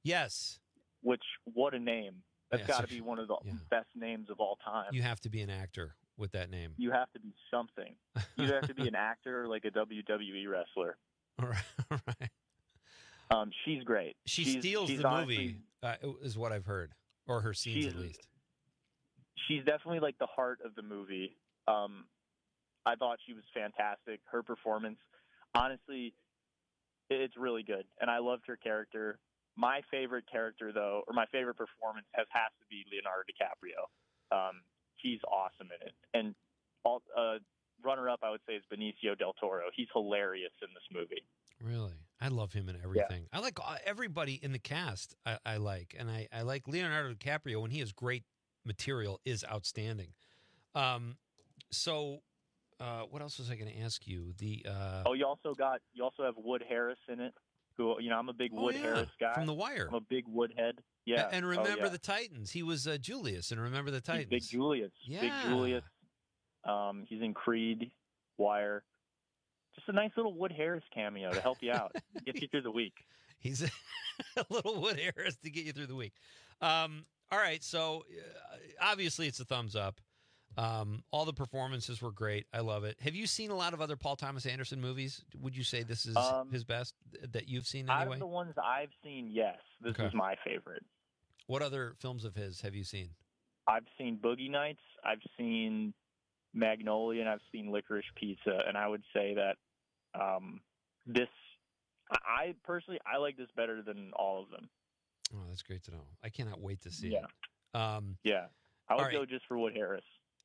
Yes. Which, what a name. That's Yeah, got to so- be one of the yeah. best names of all time. You have to be an actor with that name. You have to be something. You have to be an actor or like a W W E wrestler. All right. All right. Um, she's great. She She's- steals she's the honestly- movie, uh, is what I've heard, or her scenes She's- at least. She's definitely like the heart of the movie. Um, I thought she was fantastic. Her performance, honestly, it- it's really good, and I loved her character. My favorite character, though, or my favorite performance, has has to be Leonardo DiCaprio. Um, he's awesome in it, and all, uh, runner-up, I would say, is Benicio del Toro. He's hilarious in this movie. Really? I love him in everything. I like uh, everybody in the cast I, I like. And I, I like Leonardo DiCaprio when he has great material is outstanding. Um, so uh, what else was I going to ask you? The uh, Oh, you also got you also have Wood Harris in it. Who you know, I'm a big Oh, Wood yeah, Harris guy from The Wire. I'm a big Woodhead. Yeah, And Oh, Remember yeah. the Titans. He was uh, Julius and Remember the He's Titans. Big Julius. Big Yeah. Julius. Um, he's in Creed, Wire. Just a nice little Wood Harris cameo to help you out, get you through the week. He's a, a little Wood Harris to get you through the week. Um, all right, so uh, obviously it's a thumbs up. Um, all the performances were great. I love it. Have you seen a lot of other Paul Thomas Anderson movies? Would you say this is Um, his best that you've seen Out anyway? of the ones I've seen, yes, this Okay. is my favorite. What other films of his have you seen? I've seen Boogie Nights, I've seen Magnolia, and I've seen Licorice Pizza, and I would say that um, this, I I personally, I like this better than all of them. Oh, that's great to know. I cannot wait to see Yeah. it. Um, Yeah, I would all go right. just for Wood Harris.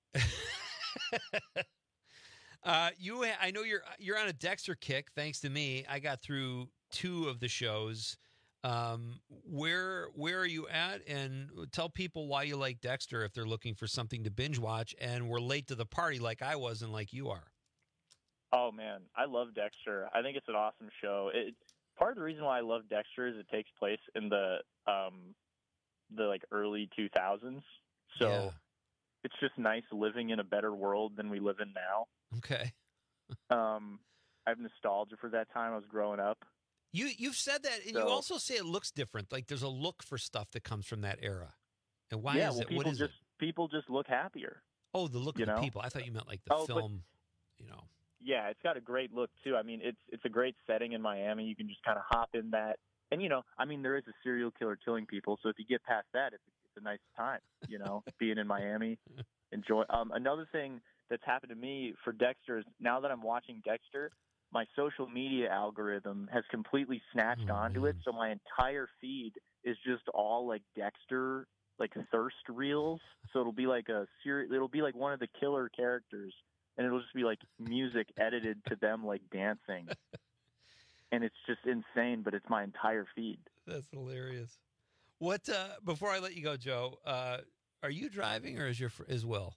Uh, you, I know you're you're on a Dexter kick. Thanks to me, I got through two of the shows. Um, where where are you at? And tell people why you like Dexter if they're looking for something to binge watch and we're late to the party like I was and like you are. Oh man, I love Dexter. I think it's an awesome show. It part of the reason why I love Dexter is it takes place in the um the like early two thousands. So Yeah. it's just nice living in a better world than we live in now. Okay. Um I have nostalgia for that time I was growing up. You you've said that, and you So- also say it looks different. Like there's a look for stuff that comes from that era. And why yeah, is well, it? people What is just it? people just look happier. Oh, the look you of the know? people. I thought you meant like the Oh, but- film. You know. Yeah, it's got a great look too. I mean, it's it's a great setting in Miami. You can just kind of hop in that, and you know, I mean, there is a serial killer killing people. So if you get past that, it's it's a nice time. You know, being in Miami, enjoy. Um, another thing that's happened to me for Dexter is now that I'm watching Dexter, my social media algorithm has completely snatched Oh, onto it. So my entire feed is just all like Dexter, like thirst reels. So it'll be like a ser- It'll be like one of the killer characters. And it'll just be like music edited to them like dancing. And it's just insane, but it's my entire feed. That's hilarious. What uh, before I let you go, Joe? Uh, are you driving or is your fr- is Will?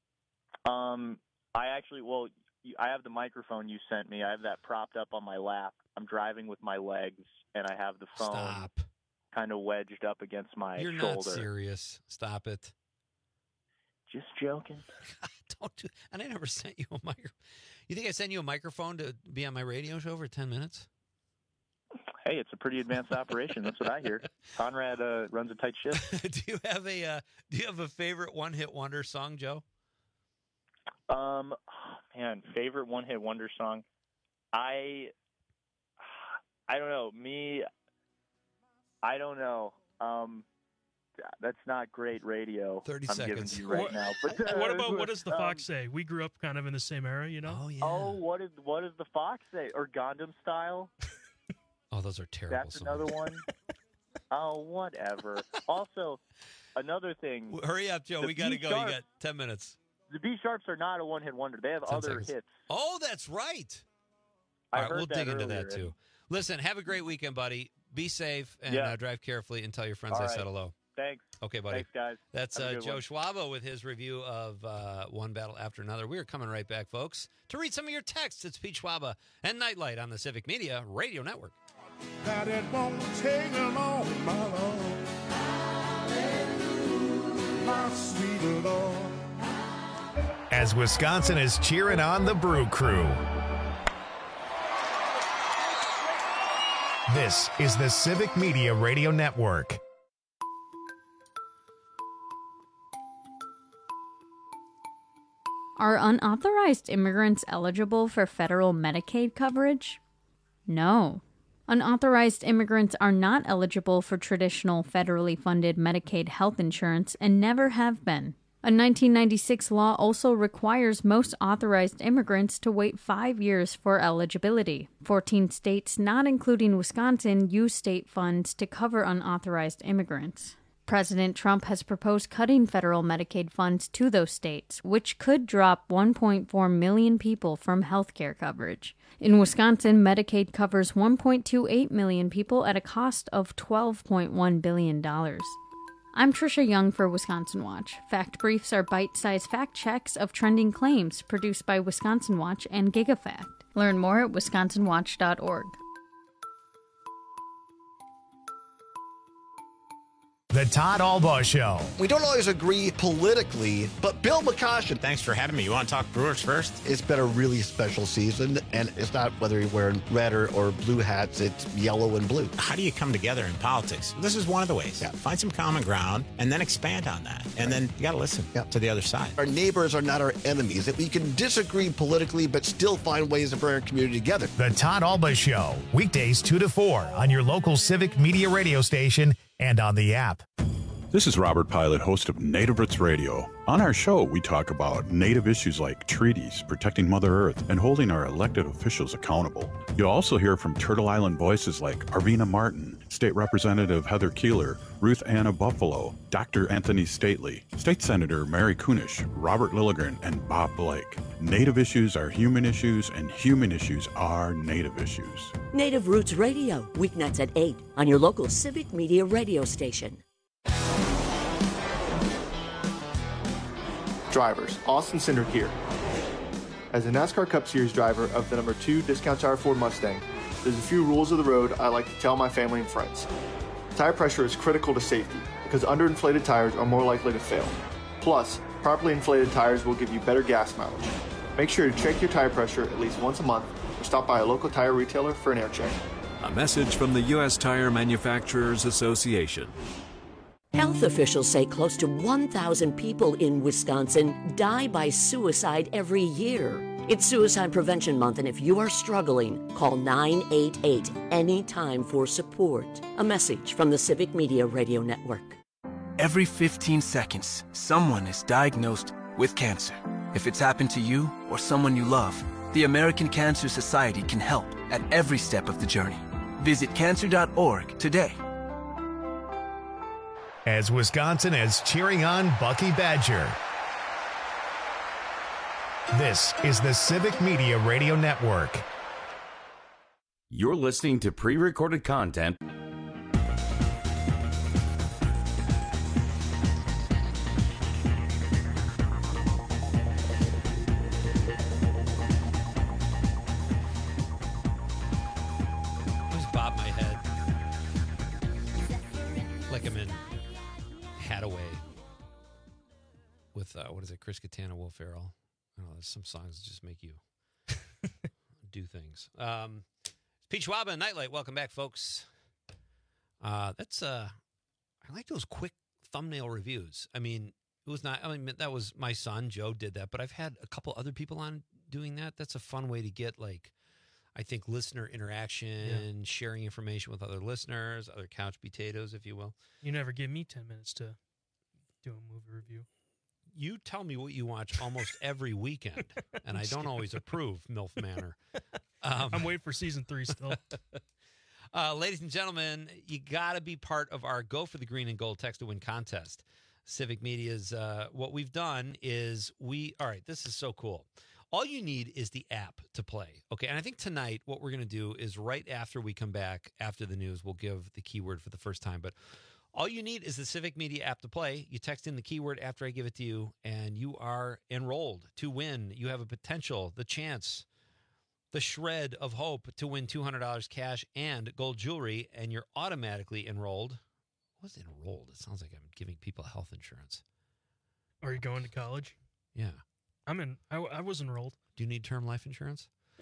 Um, I actually, well, you- I have the microphone you sent me. I have that propped up on my lap. I'm driving with my legs, and I have the phone Stop. kind of wedged up against my You're shoulder. not serious. Stop it. Just joking. Don't do. And I never sent you a microphone. You think I sent you a microphone to be on my radio show for ten minutes? Hey, it's a pretty advanced operation. That's what I hear. Conrad uh, runs a tight ship. do you have a uh, Do you have a favorite one hit wonder song, Joe? Um, oh, man, favorite one hit wonder song. I, I don't know. Me, I don't know. Um, that's not great radio. Thirty I'm seconds. giving you right What- now. But uh, What about what does the um, Fox say? We grew up kind of in the same era, you know. Oh yeah. Oh, what did what does the Fox say? Or Gundam Style? Oh, those are terrible. That's songs. another one. Oh, whatever. Also, another thing. W- Hurry up, Joe. the We got to B go. sharp- You got ten minutes. The B Sharps are not a one hit wonder. They have ten other seconds. hits. Oh, that's right. I All right, heard we'll that dig into earlier, that too. Listen, have a great weekend, buddy. Be safe and Yeah. uh, drive carefully and tell your friends All I right. said hello. Thanks. Okay, buddy. Thanks, guys. That's Have a uh, good Joe one. Schwabo with his review of uh, One Battle After Another. We are coming right back, folks, to read some of your texts. It's Pete Schwaba and Nightlight on the Civic Media Radio Network. That it won't take long, my Lord. My sweet Lord. As Wisconsin is cheering on the Brew Crew. This is the Civic Media Radio Network. Are unauthorized immigrants eligible for federal Medicaid coverage? No. Unauthorized immigrants are not eligible for traditional federally funded Medicaid health insurance and never have been. A nineteen ninety-six law also requires most authorized immigrants to wait five years for eligibility. fourteen states, not including Wisconsin, use state funds to cover unauthorized immigrants. President Trump has proposed cutting federal Medicaid funds to those states, which could drop one point four million people from health care coverage. In Wisconsin, Medicaid covers one point two eight million people at a cost of twelve point one billion dollars. I'm Trisha Young for Wisconsin Watch. Fact Briefs are bite-sized fact checks of trending claims produced by Wisconsin Watch and GigaFact. Learn more at wisconsin watch dot org. The Todd Albaugh Show. We don't always agree politically, but Bill McCoshen. Thanks for having me. You want to talk Brewers first? It's been a really special season, and it's not whether you're wearing red or, or blue hats, it's yellow and blue. How do you come together in politics? This is one of the ways. Yeah. Find some common ground and then expand on that. And right. then you got to listen yeah. to the other side. Our neighbors are not our enemies. That we can disagree politically, but still find ways to bring our community together. The Todd Albaugh Show, weekdays two to four on your local Civic Media radio station and on the app. This is Robert Pilot, host of Native Roots Radio. On our show, we talk about Native issues like treaties, protecting Mother Earth, and holding our elected officials accountable. You'll also hear from Turtle Island voices like Arvina Martin, State Representative Heather Keeler, Ruth Anna Buffalo, Doctor Anthony Stately, State Senator Mary Kunish, Robert Lilligren, and Bob Blake. Native issues are human issues, and human issues are Native issues. Native Roots Radio, weeknights at eight on your local Civic Media radio station. Drivers, Austin Cindric here. As a NASCAR Cup Series driver of the number two Discount Tire Ford Mustang, there's a few rules of the road I like to tell my family and friends. Tire pressure is critical to safety because underinflated tires are more likely to fail. Plus, properly inflated tires will give you better gas mileage. Make sure to check your tire pressure at least once a month or stop by a local tire retailer for an air check. A message from the U S Tire Manufacturers Association. Health officials say close to one thousand people in Wisconsin die by suicide every year. It's Suicide Prevention Month, and if you are struggling, call nine eight eight anytime for support. A message from the Civic Media Radio Network. Every fifteen seconds, someone is diagnosed with cancer. If it's happened to you or someone you love, the American Cancer Society can help at every step of the journey. Visit cancer dot org today. As Wisconsin is cheering on Bucky Badger. This is the Civic Media Radio Network. You're listening to pre-recorded content. Just bob my head like I'm in Hadaway with uh, what is it? Chris Kattan, Will Ferrell. I don't know, there's some songs that just make you do things. Um, Pete Schwab and Nightlight. Welcome back, folks. Uh, that's uh, I like those quick thumbnail reviews. I mean, it was not. I mean, that was my son Joe did that, but I've had a couple other people on doing that. That's a fun way to get, like, I think, listener interaction, yeah. sharing information with other listeners, other couch potatoes, if you will. You never give me ten minutes to do a movie review. You tell me what you watch almost every weekend, and I don't always approve, MILF Manor. Um, I'm waiting for season three still. uh, ladies and gentlemen, you got to be part of our Go for the Green and Gold Text to Win contest. Civic Media's, uh, what we've done is we, all right, this is so cool. All you need is the app to play. Okay, and I think tonight what we're going to do is right after we come back, after the news, we'll give the keyword for the first time, but all you need is the Civic Media app to play. You text in the keyword after I give it to you, and you are enrolled to win. You have a potential, the chance, the shred of hope to win two hundred dollars cash and gold jewelry, and you're automatically enrolled. What's enrolled? It sounds like I'm giving people health insurance. Are you going to college? Yeah. I'm in. I, I was enrolled. Do you need term life insurance? Yeah.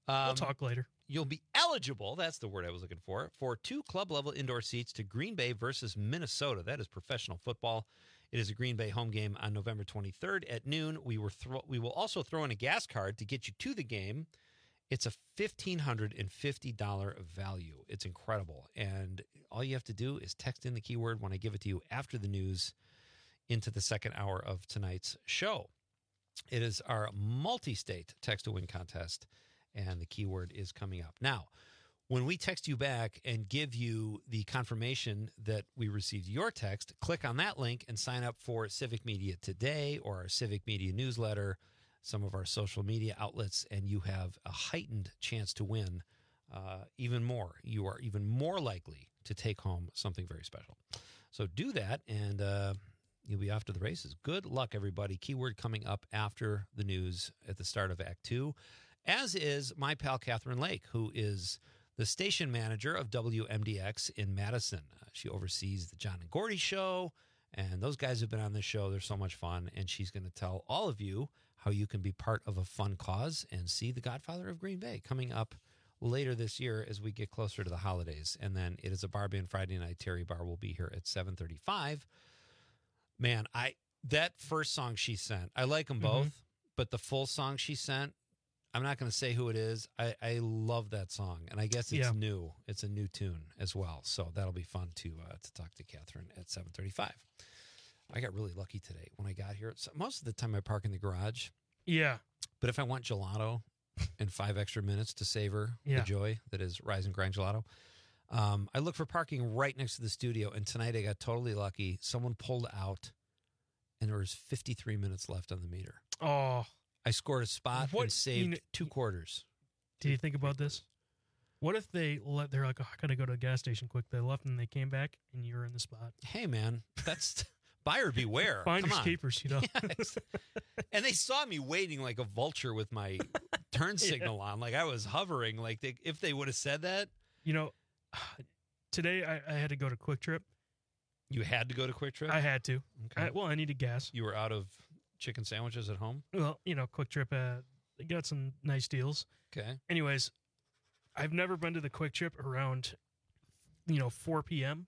Um, we'll talk later. You'll be eligible, that's the word I was looking for, for two club-level indoor seats to Green Bay versus Minnesota. That is professional football. It is a Green Bay home game on November twenty-third at noon. We were thro- we will also throw in a gas card to get you to the game. It's a one thousand five hundred fifty dollars value. It's incredible. And all you have to do is text in the keyword when I give it to you after the news into the second hour of tonight's show. It is our multi-state text-to-win contest, and the keyword is coming up. Now, when we text you back and give you the confirmation that we received your text, click on that link and sign up for Civic Media Today or our Civic Media newsletter, some of our social media outlets, and you have a heightened chance to win uh, even more. You are even more likely to take home something very special. So do that, and uh, you'll be off to the races. Good luck, everybody. Keyword coming up after the news at the start of Act Two, as is my pal Catherine Lake, who is the station manager of W M D X in Madison. Uh, she oversees the John and Gordy show, and those guys have been on this show. They're so much fun, and she's going to tell all of you how you can be part of a fun cause and see The Godfather of Green Bay coming up later this year as we get closer to the holidays. And then it is a Bar Band Friday night. Terry Barr will be here at seven thirty-five. Man, I that first song she sent, I like them both, mm-hmm. but the full song she sent, I'm not going to say who it is. I, I love that song, and I guess it's yeah. new. It's a new tune as well, so that'll be fun to uh, to talk to Catherine at seven thirty-five. I got really lucky today when I got here. So most of the time I park in the garage. Yeah. But if I want gelato and five extra minutes to savor yeah. the joy that is Rise and Grind Gelato, um, I look for parking right next to the studio, and tonight I got totally lucky. Someone pulled out, and there was fifty-three minutes left on the meter. Oh. I scored a spot what, and saved you know, two quarters. Did you think about this? What if they let, they're like, oh, I got to go to a gas station quick. They left and they came back and you were in the spot. Hey, man, that's buyer beware. Finders keepers, you know. Yes. And they saw me waiting like a vulture with my turn signal yeah. on. Like I was hovering. Like they, if they would have said that. You know, today I, I had to go to Quick Trip. You had to go to Quick Trip? I had to. Okay. I, well, I needed gas. You were out of chicken sandwiches at home? Well, you know, Quick Trip, uh, they got some nice deals. Okay. Anyways, I've never been to the Quick Trip around, you know, four p.m.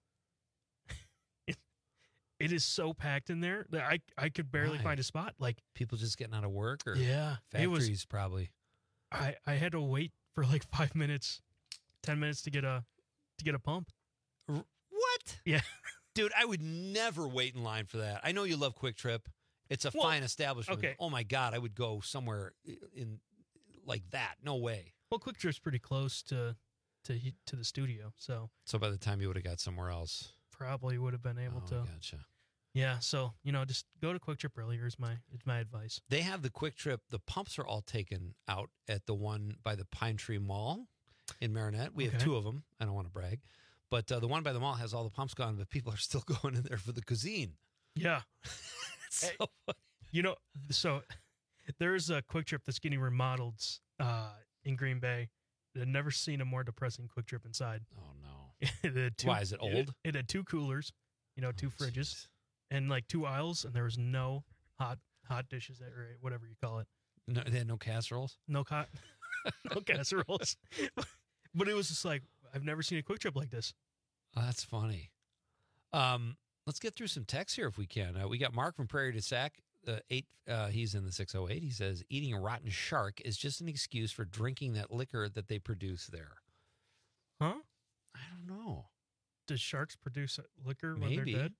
it, it is so packed in there that I, I could barely Why? find a spot. Like people just getting out of work or yeah, factories it was, probably. I, I had to wait for like five minutes, ten minutes to get a to get a pump. R- what? Yeah. Dude, I would never wait in line for that. I know you love Quick Trip. It's a well, fine establishment. Okay. Oh my God, I would go somewhere in like that. No way. Well, Quick Trip's pretty close to to to the studio, so so by the time you would have got somewhere else, probably would have been able oh, to. Gotcha. Yeah, so you know, just go to Quick Trip earlier is my is my advice. They have the Quick Trip. The pumps are all taken out at the one by the Pine Tree Mall in Marinette. We okay. have two of them. I don't want to brag, but uh, the one by the mall has all the pumps gone, but people are still going in there for the cuisine. Yeah. So funny. You know, so there's a Quick Trip that's getting remodeled uh, in Green Bay. I've never seen a more depressing Quick Trip inside. Oh, no. it had two, Why, is it old? It, it had two coolers, you know, two oh, fridges, geez. and like two aisles, and there was no hot hot dishes, or whatever you call it. No, they had no casseroles? No, hot, no casseroles. But it was just like, I've never seen a Quick Trip like this. Oh, that's funny. Um, let's get through some texts here if we can. Uh, we got Mark from Prairie du Sac. Uh, eight, uh, he's in the six oh eight. He says, eating a rotten shark is just an excuse for drinking that liquor that they produce there. Huh? I don't know. Does sharks produce liquor Maybe. when they're dead?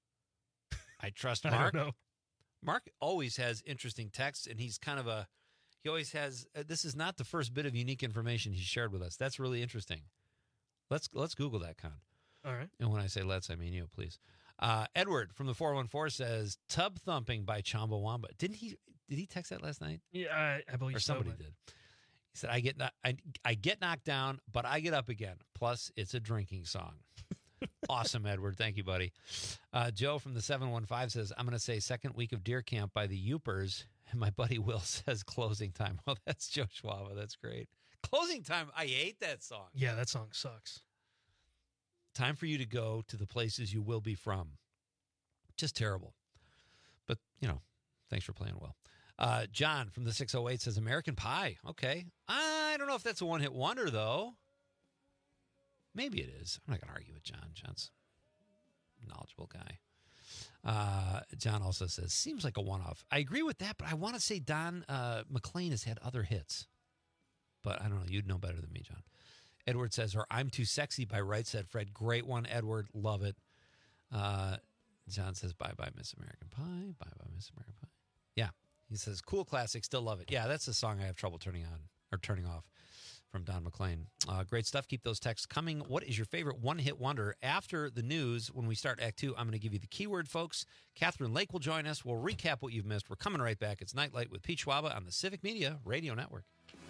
I trust Mark. I don't know. Mark always has interesting texts, and he's kind of a, he always has, uh, this is not the first bit of unique information he's shared with us. That's really interesting. Let's, let's Google that, Con. All right. And when I say let's, I mean you, please. Uh, Edward from the four one four says Tub Thumping by Chumbawamba. Didn't he? Did he text that last night? Yeah, I, I believe or somebody so, but... did. He said, "I get not, I I get knocked down, but I get up again. Plus, it's a drinking song." Awesome, Edward. Thank you, buddy. Uh, Joe from the seven one five says, "I'm going to say second week of deer camp by the Yoopers." And my buddy Will says closing time. Well, that's Joe Schwaba. That's great. Closing time. I hate that song. Yeah, that song sucks. Time for you to go to the places you will be from. Just terrible. But, you know, thanks for playing well. Uh, John from the six oh eight says American Pie. Okay. I don't know if that's a one-hit wonder, though. Maybe it is. I'm not going to argue with John. John's a knowledgeable guy. Uh, John also says, seems like a one-off. I agree with that, but I want to say Don uh, McLean has had other hits. But I don't know. You'd know better than me, John. Edward says, or I'm Too Sexy by Right Said Fred. Great one, Edward. Love it. Uh, John says, bye-bye, Miss American Pie. Bye-bye, Miss American Pie. Yeah. He says, cool classic, still love it. Yeah, that's the song I have trouble turning on or turning off from Don McLean. Uh, great stuff. Keep those texts coming. What is your favorite one-hit wonder? After the news, when we start Act Two, I'm going to give you the keyword, folks. Catherine Lake will join us. We'll recap what you've missed. We're coming right back. It's Nightlight with Pete Schwaba on the Civic Media Radio Network.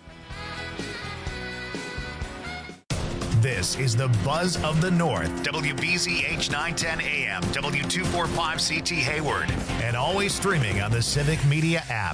This is the Buzz of the North. W B Z H nine ten A M, W two forty-five C T Hayward, and always streaming on the Civic Media app.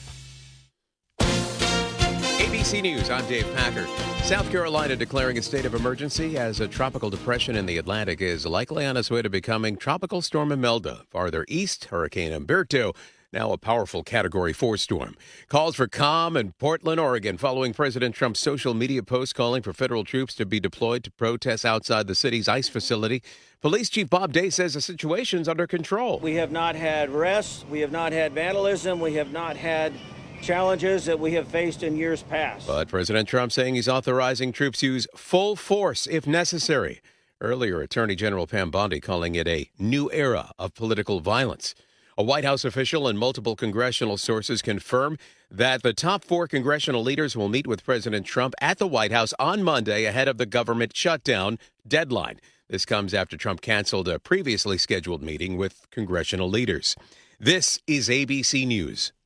A B C News, I'm Dave Packer. South Carolina declaring a state of emergency as a tropical depression in the Atlantic is likely on its way to becoming Tropical Storm Imelda. Farther east, Hurricane Humberto, now a powerful Category four storm. Calls for calm in Portland, Oregon, following President Trump's social media post calling for federal troops to be deployed to protest outside the city's ICE facility. Police Chief Bob Day says the situation's under control. We have not had arrests. We have not had vandalism. We have not had challenges that we have faced in years past. But President Trump saying he's authorizing troops use full force if necessary. Earlier, Attorney General Pam Bondi calling it a new era of political violence. A White House official and multiple congressional sources confirm that the top four congressional leaders will meet with President Trump at the White House on Monday ahead of the government shutdown deadline. This comes after Trump canceled a previously scheduled meeting with congressional leaders. This is A B C News.